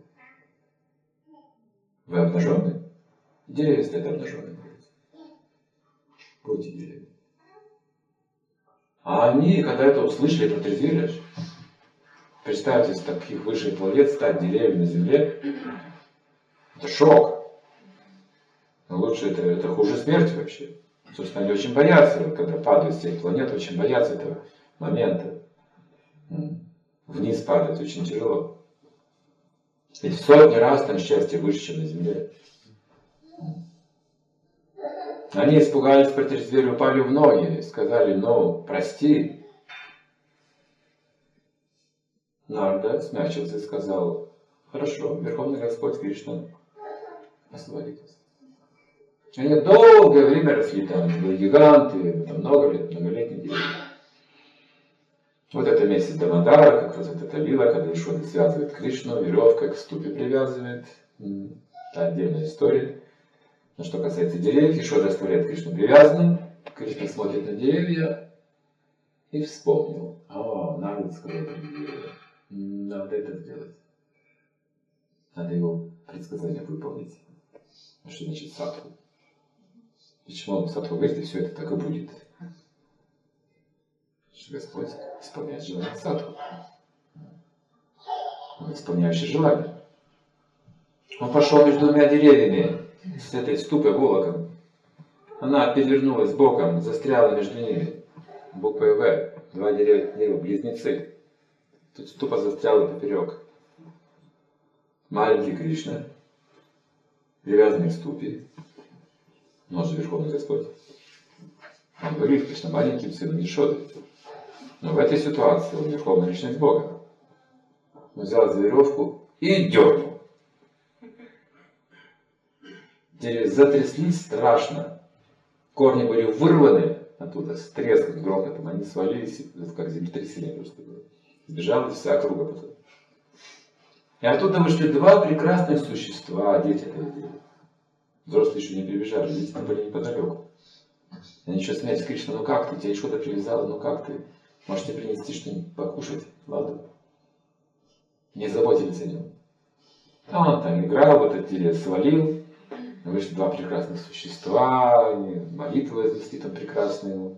Вы обнаженны? Деревья стоят обнаженными. Будьте деревья. А они, когда это услышали, протрезвели. Представьте, с таких высших планет стать деревьями на земле. Это шок. Но лучше это, это хуже смерти вообще. Собственно, они очень боятся, когда падают с тех планет, очень боятся этого момента. Вниз падать очень тяжело. Ведь в сотни раз там счастье выше, чем на земле. Они испугались, протрезвели, упали в ноги и сказали: ну, прости. Нарада смягчился и сказал: хорошо, Верховный Господь Кришна освободит вас. Они долгое время росли там, они были гиганты, там много лет, многолетние деревья. Вот это месяц Дамодара, как раз вот это лила, когда Ишвара связывает Кришну, веревкой к ступе привязывает. Это отдельная история. Но что касается деревьев, Ишвара оставляет Кришну привязанным. Кришна смотрит на деревья и вспомнил: о, надо сказать про деревья. Надо это сделать. Надо его предсказание выполнить. А что значит садху? Почему он садху говорит, и все это так и будет? Что Господь исполняет желание садху. Он исполняющий желание. Он пошел между двумя деревьями с этой ступой волоком. Она перевернулась боком, застряла между ними. Буквой В. Два дерева, дерева близнецы. Тут ступа застряла поперек. Маленький Кришна, привязанный к ступе. Но же Верховный Господь. Он говорит, Кришна маленьким сыном Ешоды. Но в этой ситуации он Верховная Личность Бога. Он взял за веревку и дернул. Деревья затряслись страшно. Корни были вырваны оттуда с треском, грохотом. Они свалились, как землетрясение просто было. Сбежала вся округа потом. И оттуда вышли два прекрасных существа, дети этого дерева. Взрослые еще не прибежали, дети были неподалеку. Они еще смеялись: Кришна, ну как ты? Тебя что-то привязало, ну как ты? Можете принести что-нибудь покушать? Ладно? Не заботились о нем. А он там играл, вот это дерево свалил. Вышли два прекрасных существа, они молитвы вознесли там прекрасные.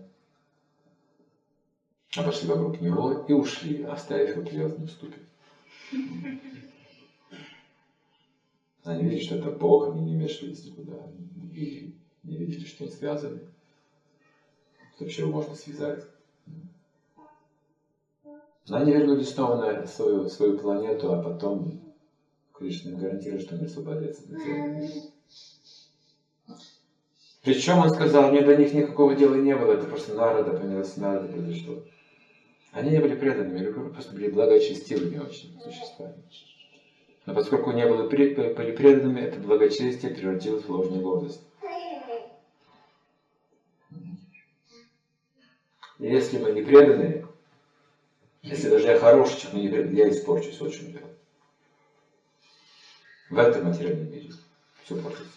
Обошли вокруг него и ушли, оставив его привязанным в ступе. Они видели, что это Бог, они не вмешивались никуда. И не видели, что он связан. Что вообще его можно связать. Но они вернулись снова на свою, свою планету, а потом Кришна гарантирует, что они освободятся. Причем он сказал, мне до них никакого дела не было, это просто народа, понялось, народа произошло. Они не были преданными, или просто были благочестивыми очень существами. Но поскольку не были преданными, это благочестие превратилось в ложную гордость. И если мы не преданные, если даже я хороший человек, но не преданный, я испорчусь, вот в чем дело. В этом материальном мире все портится.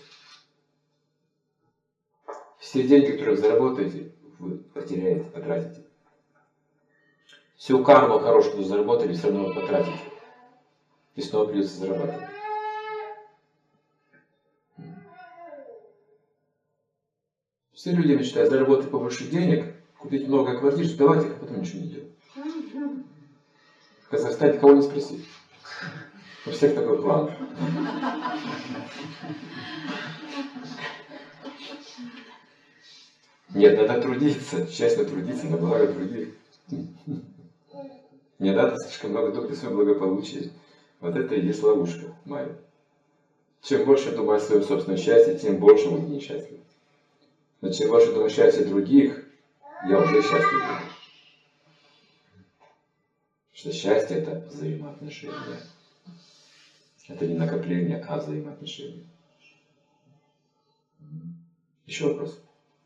Все деньги, которые вы заработаете, вы потеряете, потратите. Всю карму хорошую, которую заработали, все равно вы потратите. И снова придется зарабатывать. Все люди мечтают заработать побольше денег, купить много квартир, сдавать их, а потом ничего не делать. В Казахстане кого не спросить. У всех такой план. Нет, надо трудиться, честно трудиться, на благо других. Не надо слишком много думать о своем благополучии. Вот это и есть ловушка моя. Чем больше я думаю о своем собственном счастье, тем больше буду несчастлив. Но чем больше думаю о счастье других, я уже счастлив буду. Потому что счастье — это взаимоотношения. Это не накопление, а взаимоотношения. Еще вопрос?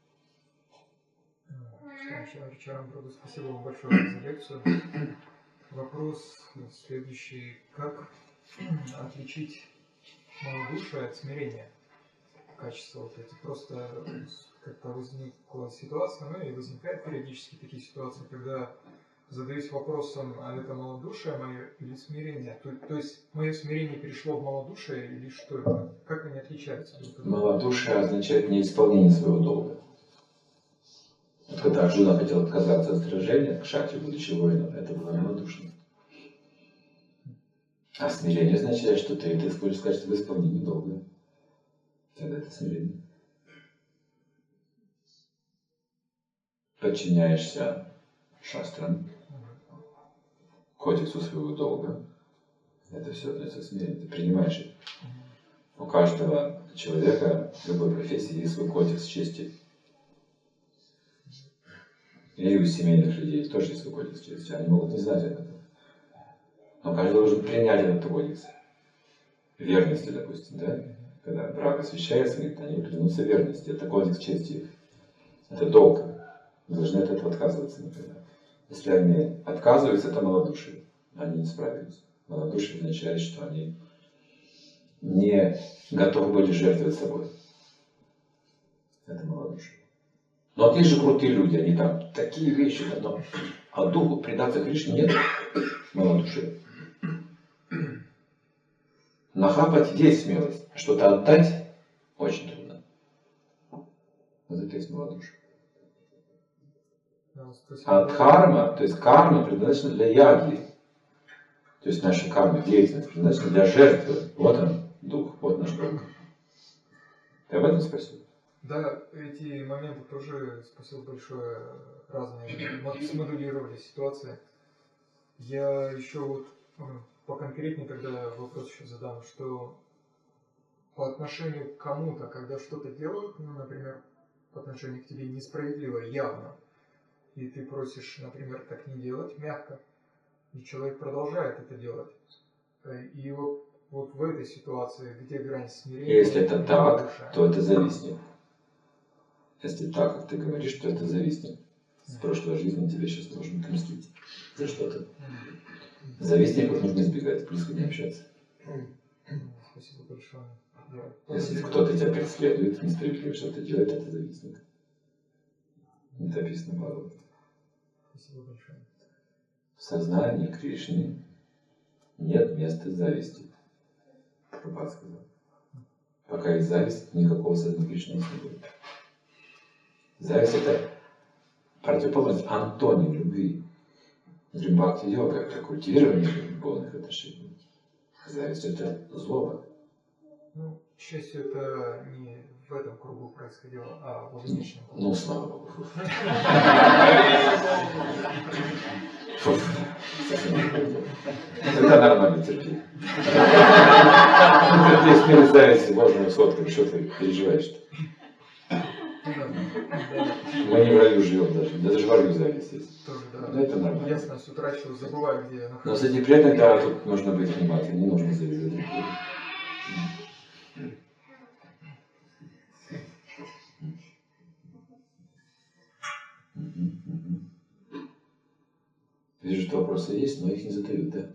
Чарам, спасибо вам большое за лекцию. Вопрос следующий. Как отличить малодушие от смирения? Качества вот эти. Просто как-то возникла ситуация, ну и возникают периодически такие ситуации, когда задаюсь вопросом, а это малодушие мое или смирение? То, то есть мое смирение перешло в малодушие или что это? Как они отличаются? Малодушие означает неисполнение своего долга. Вот когда Арджуна хотел отказаться от сражения, к Шакти, будучи воином, это было малодушно. А смирение означает, что ты, ты хочешь сказать, что в исполнении долга. Тогда это смирение. Подчиняешься шастрам, кодексу своего долга. Это все относится к смирению. Ты принимаешь это. У каждого человека в любой профессии есть свой кодекс чести. И у семейных людей тоже есть свой кодекс чести. Они могут не знать об этом. Но каждый должен принять этот кодекс. Верности, допустим, да? Когда брак освящается, они клянутся верности. Это кодекс чести. Это долг. Вы должны от этого отказываться никогда. Если они отказываются, это малодушие. Они не справились. Малодушие означает, что они не готовы были жертвовать собой. Это малодушие. Но вот есть же крутые люди, они там такие вещи, но а духу предаться Кришне нет малодушия. Нахапать есть смелость, а что-то отдать очень трудно. Вот это есть малодушие. А дхарма, то есть карма предназначена для яги. То есть наша карма, деятельность предназначена для жертвы. Вот он, дух, вот наш долг. Ты об этом спросил? Да, эти моменты тоже, спасибо большое, разные, смоделировали ситуации. Я еще вот поконкретнее тогда вопрос еще задам, что по отношению к кому-то, когда что-то делают, ну, например, по отношению к тебе несправедливо, явно, и ты просишь, например, так не делать, мягко, и человек продолжает это делать. И вот, вот в этой ситуации, где грань смирения... Если это так, душа, то это зависит. Если так, как ты говоришь, то это зависит. С прошлой жизни тебе сейчас должен отомстить за что-то. Завистников нужно избегать, близко не общаться. Спасибо большое. Если кто-то тебя преследует, несправедливо что-то делает, это завистник. Это написано в Бхагавате. Спасибо большое. В сознании Кришны нет места зависти. Прабхупада сказал. Пока есть зависть, никакого сознания Кришны не будет. Зависть — это противоположность, антоним любви. Бхакти-йога — это культивирование любовных отношений. Зависть — это злоба. Ну, к счастью, это не в этом кругу происходило, а в личном кругу. Ну, слава Богу. Это нормально, терпи. Терпи, смерть зависти, можно сотками, что ты переживаешь-то? Мы не в раю живем даже, даже в раю зависть есть. Тоже, да. Но это нормально. Ясно, с утра еще забываю, где я нахожусь. Но, кстати, при этом, да, тут нужно быть внимательным, не нужно завидовать. Вижу, что вопросы есть, но их не задают, да?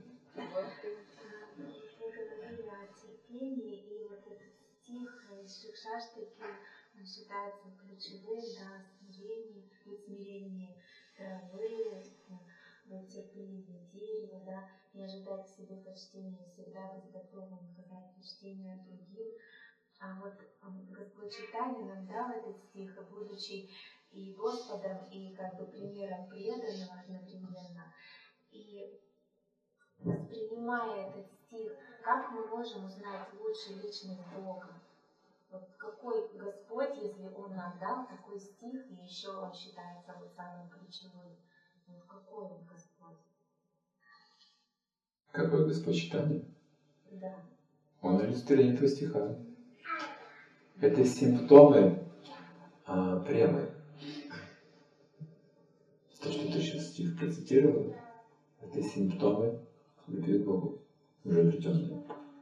Он считается ключевым, да, смирение, быть смирение травы, быть терпеливее дерева, да, не ожидать к себе почтения, всегда быть готовым оказать почтение другим. А вот Господь Чайтанья нам дал этот стих, будучи и Господом, и как бы примером преданного одновременно. И воспринимая этот стих, как мы можем узнать лучше личность Бога? Вот какой Господь, если Он нам дал такой стих, и еще Он считается вот самым ключевым? Вот какой Он Господь? Какой Господь Чайтанья? Да. Он олицетворение этого стиха. Это симптомы а, премы. То, что ты сейчас стих процитировал, это симптомы любви к Богу, уже обретенные.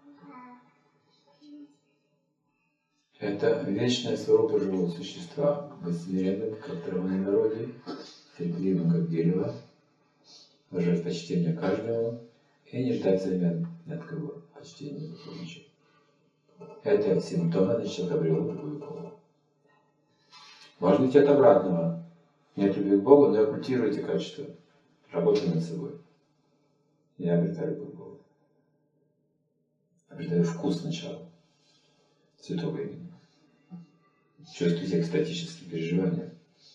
Это вечное свойство живого существа, быть смиренным, как травы на дороге, терпеливым, как дерево, выражать почтение каждому и не ждать взамен ни от кого почтения не получить. Это симптомы, на человек обрел любовь к Богу. Можно идти от обратного. Нет любви к Богу, но оккультируйте качество. Работайте над собой. Я обретаю любовь к Богу. Обретаю вкус сначала святого имени. Чувствуйте экстатические переживания.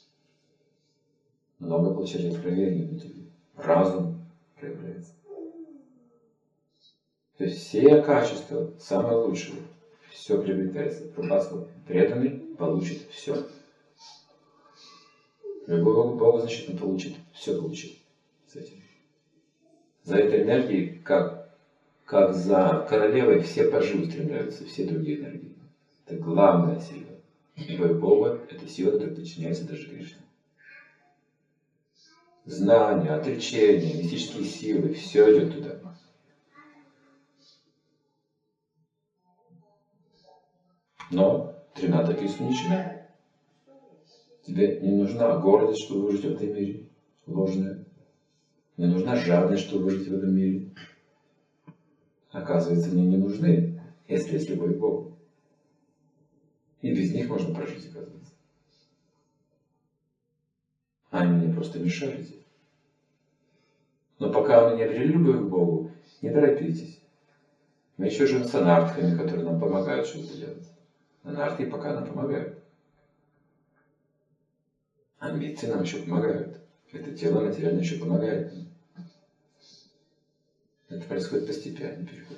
Много получаете откровений внутри. Разум проявляется. То есть все качества, самые лучшие, все приобретается. Прабхупада преданный получит все. Любой Богу, значит, он получит, все получит с этим. За этой энергией, как, как за королевой, все пажи устремляются, все другие энергии. Это главная сила. Любовь Богу – это сила, которая подчиняется даже Кришне. Знания, отречения, мистические силы, все идет туда. Но Тринада Кришна не начинает. Тебе не нужна гордость, чтобы выжить в этом мире, ложная. Не нужна жадность, чтобы выжить в этом мире. Оказывается, они не нужны, если есть любовь к Богу. И без них можно прожить, оказывается. Они мне просто мешают. Но пока мы не обрели любовь к Богу, не торопитесь. Мы еще живем с анархами, которые нам помогают что-то делать. Анархи пока нам помогают. Амбиции нам еще помогают. Это тело материально еще помогает. Это происходит постепенно, переход.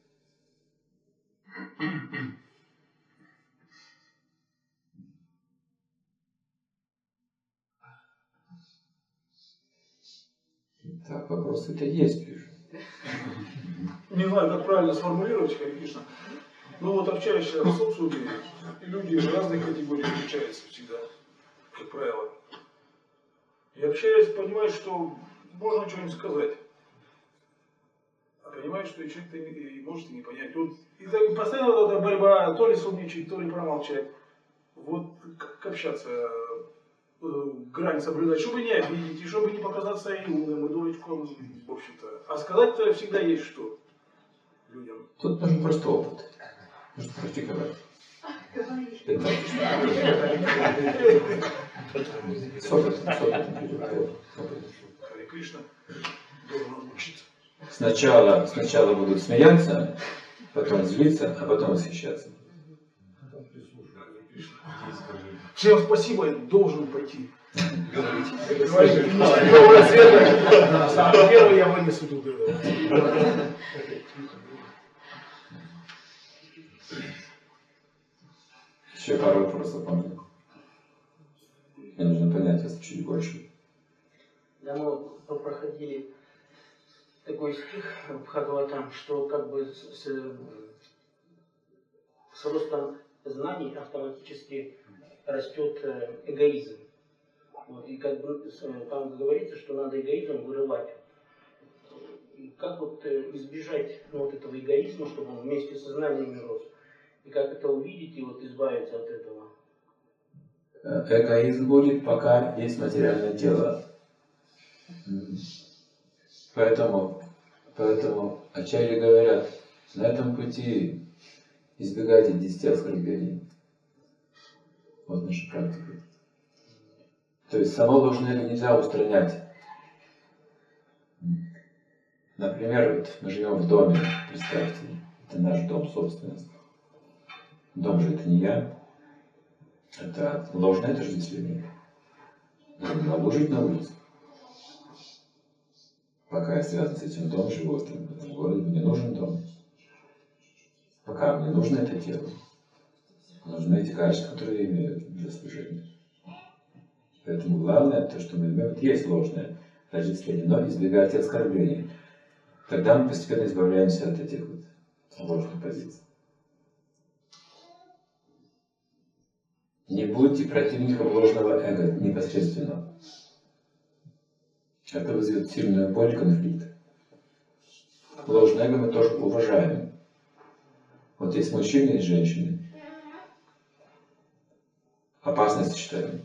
Так, вопросы-то есть, вижу. Не знаю, как правильно сформулировать, Харе Кришна. Ну вот общаешься с социумом, и люди из разных категорий встречаются всегда, как правило. И общаясь, понимаешь, что можно что-нибудь сказать. А понимаешь, что и человек-то и может и не понять. Вот, и так постоянно вот эта борьба, то ли сумничать, то ли промолчать. Вот как общаться, грань соблюдать, чтобы не обидеть, и чтобы не показаться и умным, и дурачком, в общем-то. А сказать-то всегда есть что людям. Тут нужен просто опыт. Нужно практиковать. Это с опытом, с опытом придет. Харе Кришна должен учиться. Сначала, сначала будут смеяться, потом злиться, а потом восхищаться. Всем спасибо, я должен пойти. Говорит, нового света. Самое первое я вынесу тут. Еще пару вопросов помню. Мне нужно понять вас чуть больше. Да, мы проходили такой стих в Бхагаватам, что как бы с, с, с ростом знаний автоматически растет эгоизм. Вот, и как бы там говорится, что надо эгоизм вырывать. И как вот избежать ну, вот этого эгоизма, чтобы он вместе с сознанием рос? И как это увидеть и вот избавиться от этого? Эгоизм будет, пока есть материальное тело. Поэтому, поэтому ачарьи говорят, на этом пути избегайте десяти оскорблений. Вот наша практика. То есть само ложное эго нельзя устранять. Например, вот мы живем в доме, представьте, это наш дом, собственность. Дом же это не я, это ложное отождествление. Я не могу жить на улице. Пока я связан с этим домом, живу в этом, в этом городе, мне нужен дом. Пока мне нужно это тело, нужны эти качества, которые я имею для служения. Поэтому главное, то, что мы имеем, вот есть ложное отождествление, но избегайте оскорблений. Тогда мы постепенно избавляемся от этих вот ложных позиций. Не будьте противником ложного эго непосредственно. Это вызовет сильную боль, конфликт. Ложное эго мы тоже уважаем. Вот есть мужчины и женщины. Опасное сочетание.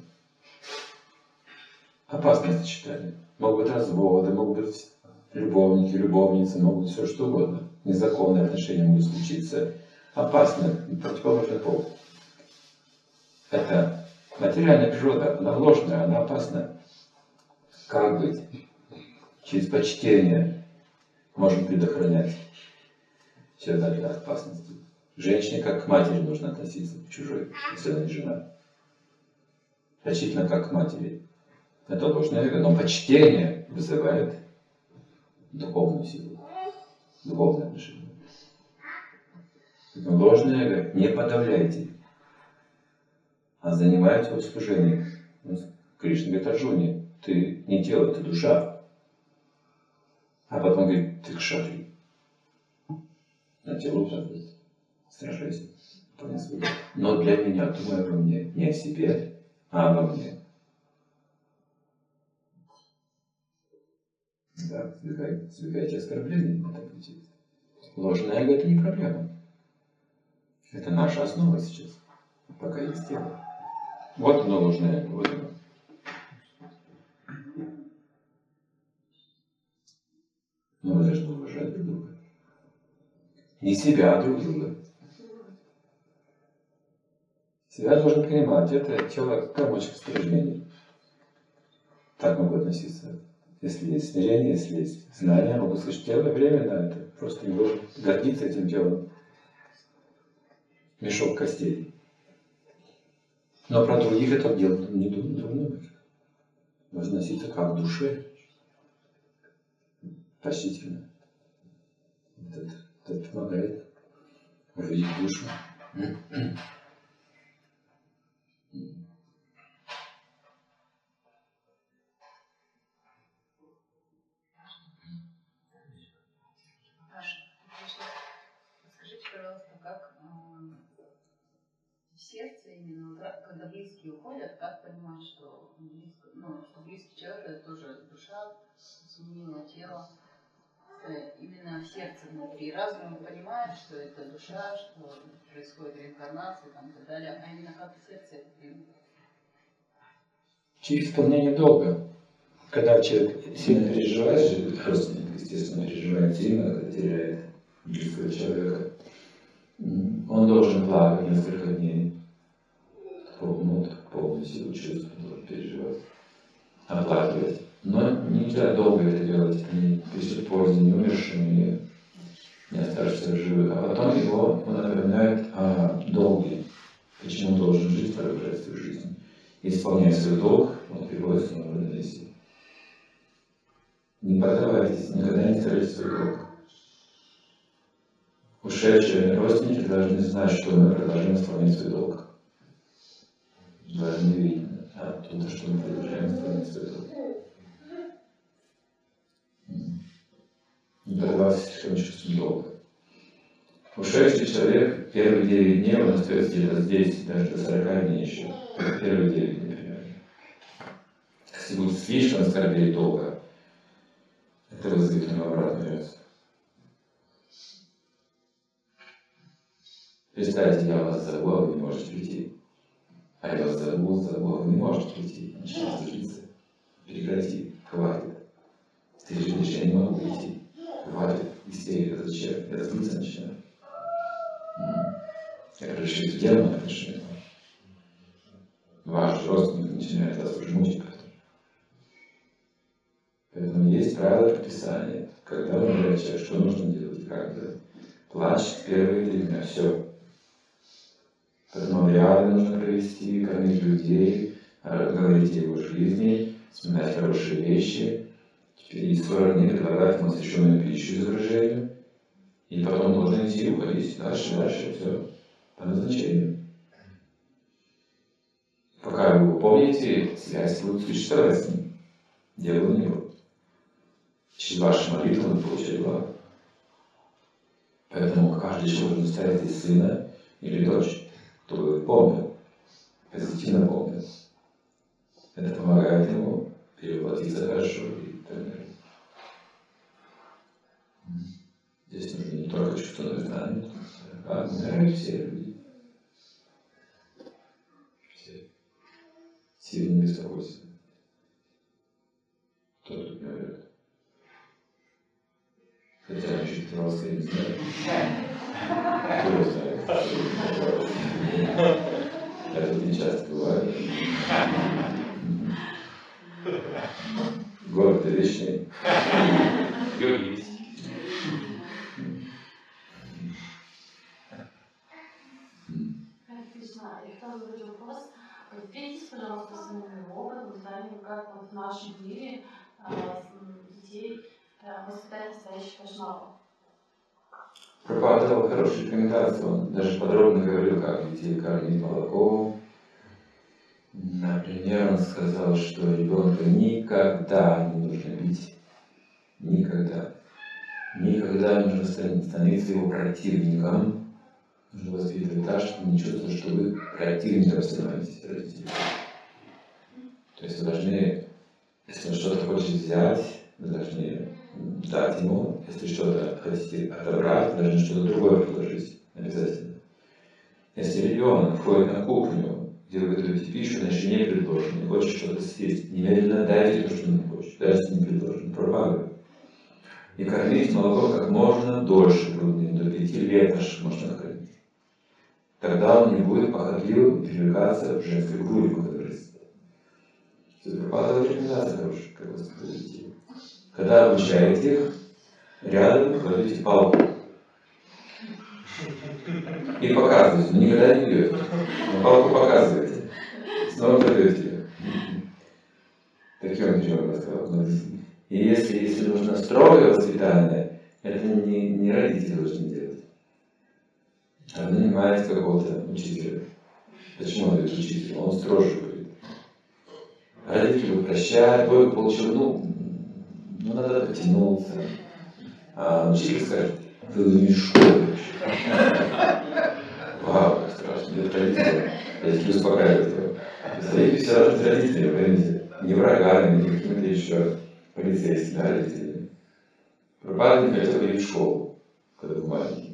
Опасное сочетание. Могут быть разводы, могут быть любовники, любовницы, могут быть все что угодно. Незаконные отношения могут случиться. Опасно, противоположный пол. Это материальная природа, она ложная, она опасна. Как быть? Через почтение можем предохранять человека от опасности. Женщине как к матери нужно относиться, к чужой, если она не жена. Почтительно как к матери. Это ложное эго, но почтение вызывает духовную силу, духовное отношение. Ложное эго не подавляйте, а занимайте его в служении. Кришна говорит Арджуне, ты не тело, ты душа. А потом говорит, ты кшатри. На тело указывает. Сражайся. Но для меня, думай обо мне, не о себе, а обо мне. Да, избегайте, избегайте оскорблений на этом пути. Ложное эго — это не проблема. Это наша основа сейчас, пока есть тело. Вот оно ложное эго, вот оно. Но мы должны уважать друг друга. Не себя, а друг друга. Себя должен понимать, это тело комочек стержнений. Так могу относиться. Если есть смирение, если есть знание, могу сказать, что тело временно, это просто не должен гордиться этим телом. Мешок костей. Но про других это делать не думать. Возноситься как в душе. Почтительно. Это, это помогает увидеть душу. Скажите, пожалуйста, как э, в сердце именно, да, когда близкие уходят, как понимать, что, близко, ну, что близкий человек — это тоже душа, сменила тело, э, именно в сердце внутри. Разум понимает, что это душа, что происходит реинкарнация там, и так далее, а именно как в сердце это принято? Через исполнение долга. Когда человек сильно переживает, родственник, естественно, переживает сильно, когда теряет близкого человека, он должен плакать несколько дней, ну, полную силу чувств должен переживать, оплакивать. Но нельзя долго это делать, не присуть пользы ни умершим, ни не оставшихся живых. А потом его он напоминает о долге, почему он должен жить, продолжать свою жизнь. И исполняя свой долг, он переводит снова в равновесие. Не продавайтесь, никогда не теряйте свой долг. Ушедшие родственники должны знать, что мы продолжаем исполнять свой долг. Должны видеть оттуда, что мы продолжаем исполнять свой долг. Не продавайтесь слишком чувством долга. Ушедший человек первые девять дней, он остается где-то здесь, даже до сорока дней еще. Первые девять дней примерно. Если будет слишком скорбеть долго, это вызовет ему обратную реакцию. Представьте, я вас зову, а вы не можете прийти. А я вас зову, зову, а вы не можете прийти. Начинается злиться. Прекрати, хватит. Ты же видишь, я не могу прийти. Хватит, истерика, зачем? Это злиться начинает. Это решит демон отношения. Ваш родственник начинает вас уже мучить. Поэтому есть правила предписания. Когда умирает человек, что нужно делать и как делать. Плачь первые три дня, все. Поэтому обряды нужно провести, кормить людей, говорить о его жизни, вспоминать хорошие вещи. Теперь и сорок дней предлагать ему освященную пищу изображению. И потом должен идти, уходить дальше, дальше, все. По назначению. Пока вы его помните, связь будет существовать с ним. Дела не будет. Через ваши молитвы он получает благо. Поэтому каждый человек должен ставить здесь сына или дочь, кто помнил, позитивно помнил. Это помогает ему перевоплотиться хорошо и так далее. Здесь нужно не только чувственное знание, а умирают все люди. Все. Сильно не беспокойся. Кто тут не умрет? Хотя насчет Петровска я не знаю. Кто знает? Я тут не часто бываю. Город вечный. Георгий. И второй вопрос. Поделитесь, пожалуйста, своим опытом, знанием, как вот в нашем мире детей воспитать настоящих кошмаров. Прабхупада дал хорошую рекомендацию, он даже подробно говорил, как детей кормить молоком. Например, он сказал, что ребенка никогда не нужно бить. Никогда. Никогда не нужно становиться его противником. Нужно воспитывать так, чтобы не чувствовать, что вы противником становитесь родителей. То есть вы должны, если он что-то хочет взять, вы должны дать ему. Если что-то хотите отобрать, вы должны что-то другое предложить. Обязательно. Если ребенок входит на кухню, где вы готовите пищу, значит не предложено, не хочет что-то съесть, немедленно дайте то, что он не хочет, даже если не предложено. Пропаганда. И кормить молоком как можно дольше грудным, до пяти лет аж можно кормить. Тогда он не будет похотливым перевлекаться в женской грудь, когда вырастет. Это Прабхупада рекомендация хорошая, как воспитывать детей. Когда обучаете их, рядом кладете палку. И показываете, никогда не бьете. Но палку показываете. Снова кладете ее. Таким образом рассказал. И если, если нужно строгое воспитание, это не, не родители должны делать. А вы нанимаете какого-то учителя. Почему он говорит учитель? Он строже говорит. Родители будут прощать, двойку получил, ну, ну надо потянуться. А учитель скажет, вы не школы. Вау, как страшно. Это родители. Родители успокаивают его. Представляете, все равно с родителями, поймите. Не врагами, не какими-то еще полицейскими, а родителями. Прабхупада не хотел ходить в школу, когда был маленький.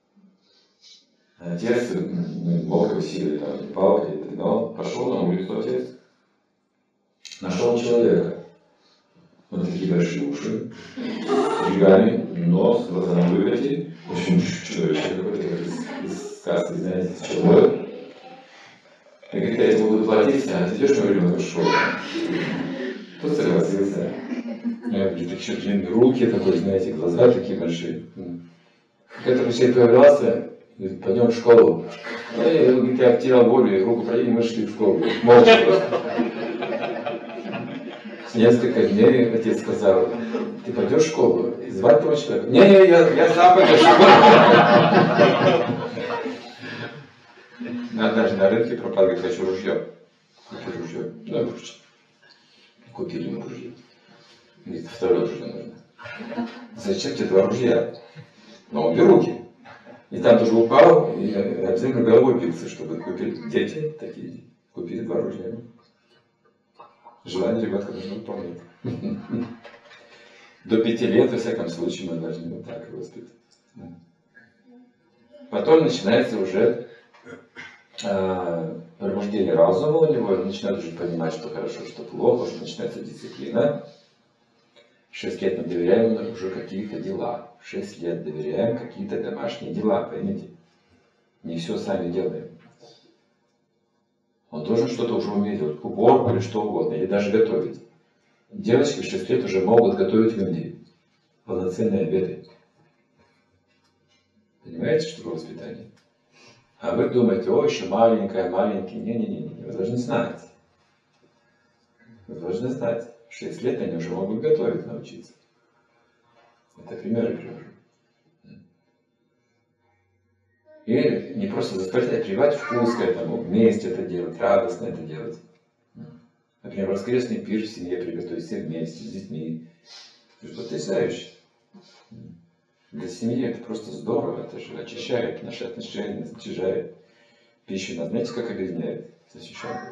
Отец ну, мог его силой, там, не палкой, но он пошел на улицу, отец. Нашел человека. Вот такие большие уши, рогами, нос, глаза на выкате. В общем, чудовище какое-то, как из, из сказки, знаете, человек. И говорит, я тебе буду платить, а ты идешь мой ребенок в школу. Тот согласился. Я говорю, так еще длинные руки, такой, знаете, глаза такие большие. Как это все появлялся, говорит, пойдем в школу. Ну, я, говорит, я потерял волю, и руку пройти, мы шли в школу. Молча просто. С несколько дней отец сказал, ты пойдешь в школу? И звать того человека. Не-не, я, я сам пойду в школу. Однажды на рынке пропал, говорит, хочу ружье. Хочу ружье. Да, ружье. Купили ему ружье. Говорит, второе ружье нужно. Зачем тебе два ружья? Но обе руки. И там тоже упал, и обязательно головой бился, чтобы купить дети такие, купили творожные. Желание ребенка нужно выполнять. До пяти лет, во всяком случае, мы должны вот так его воспитывать. Потом начинается уже э, пробуждение разума у него, он начинает уже понимать, что хорошо, что плохо, уже начинается дисциплина. Шесть лет мы доверяем уже какие-то дела. Шесть лет доверяем какие-то домашние дела, поймите. Не все сами делаем. Он должен что-то уже уметь делать, уборку или что угодно, или даже готовить. Девочки в шесть лет уже могут готовить в Индии полноценные обеды. Понимаете, что такое воспитание? А вы думаете, о, еще маленькая, маленький. Не-не-не, вы должны знать. Вы должны знать. В шесть лет они уже могут готовить научиться. Это примеры привожу. И не просто заставлять, а прививать вкус к этому, вместе это делать, радостно это делать. Например, воскресный пир в семье приготовить все вместе, с детьми. Это потрясающе. Для семьи это просто здорово, это же очищает наши отношения, очищает пищу. Знаете, как объединяет с ощущением?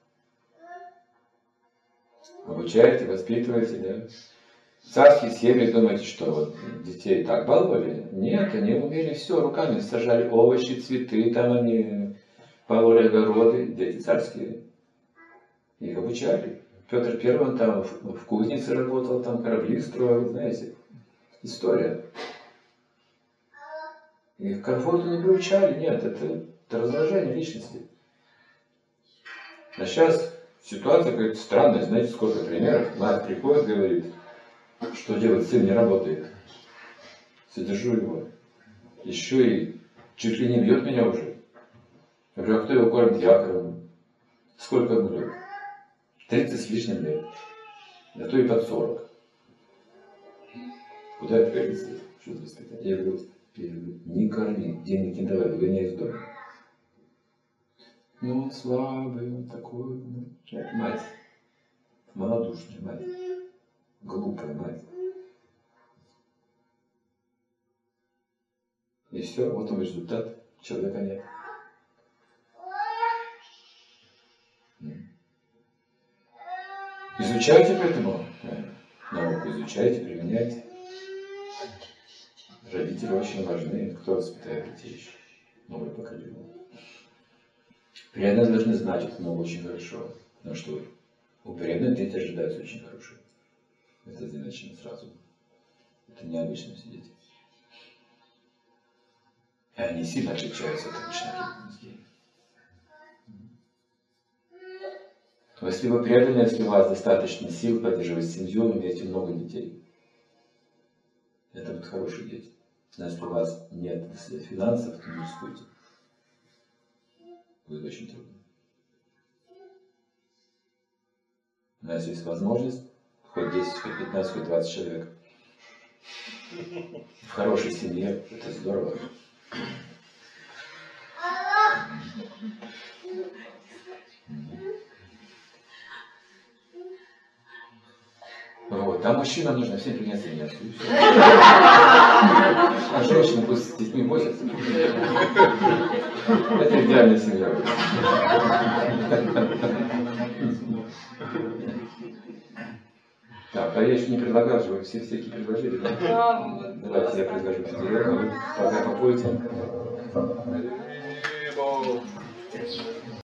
Обучаете, воспитываете, да? Царские семьи, думаете, что вот детей так баловали? Нет, они умели все, руками сажали овощи, цветы, там они пололи огороды, дети царские. Их обучали. Петр Первый он там в, в кузнице работал, там корабли строил, знаете. История. Их к комфорту не приучали, нет, это, это раздражение личности. А сейчас ситуация какая-то странная, знаете, сколько примеров. Мать приходит, говорит, что делать, сын не работает. Содержу его. Еще и чуть ли не бьет меня уже. Я говорю, а кто его кормит? Я кормлю. Сколько ему лет? тридцать с лишним лет. А то и под сорок. Куда это годится? Что за воспитание? Я говорю, я говорю, не корми, денег не давай, выгоняй из дома. Ну, он слабый, он такой. Ну, мать. Малодушная мать. Глупая мать. И все, вот он результат. Человека нет. Изучайте поэтому науку, изучайте, применяйте. Родители очень важны. Кто воспитает детей еще? Новое поколение. Преданные должны знать это много очень хорошо. Потому что у преданных дети ожидаются очень хорошие. Это значимо сразу. Это необычно все дети. И они сильно отличаются от обычных детей. Если вы преданны, если у вас достаточно сил поддерживать семью, вы имеете много детей. Это вот хорошие дети. Но если у вас нет финансов, то не рискуйте. Будет очень трудно. Но если есть возможность, хоть десять, хоть пятнадцать, хоть двадцать человек, в хорошей семье, это здорово. Вот. А мужчинам нужно всем принять заняться. А женщины пусть с детьми возятся. Это идеальная семья. Так, а я еще не предлагал же, вы все всякие предложили, да? Да. Давайте я предложу тебе, а вы пока попойте.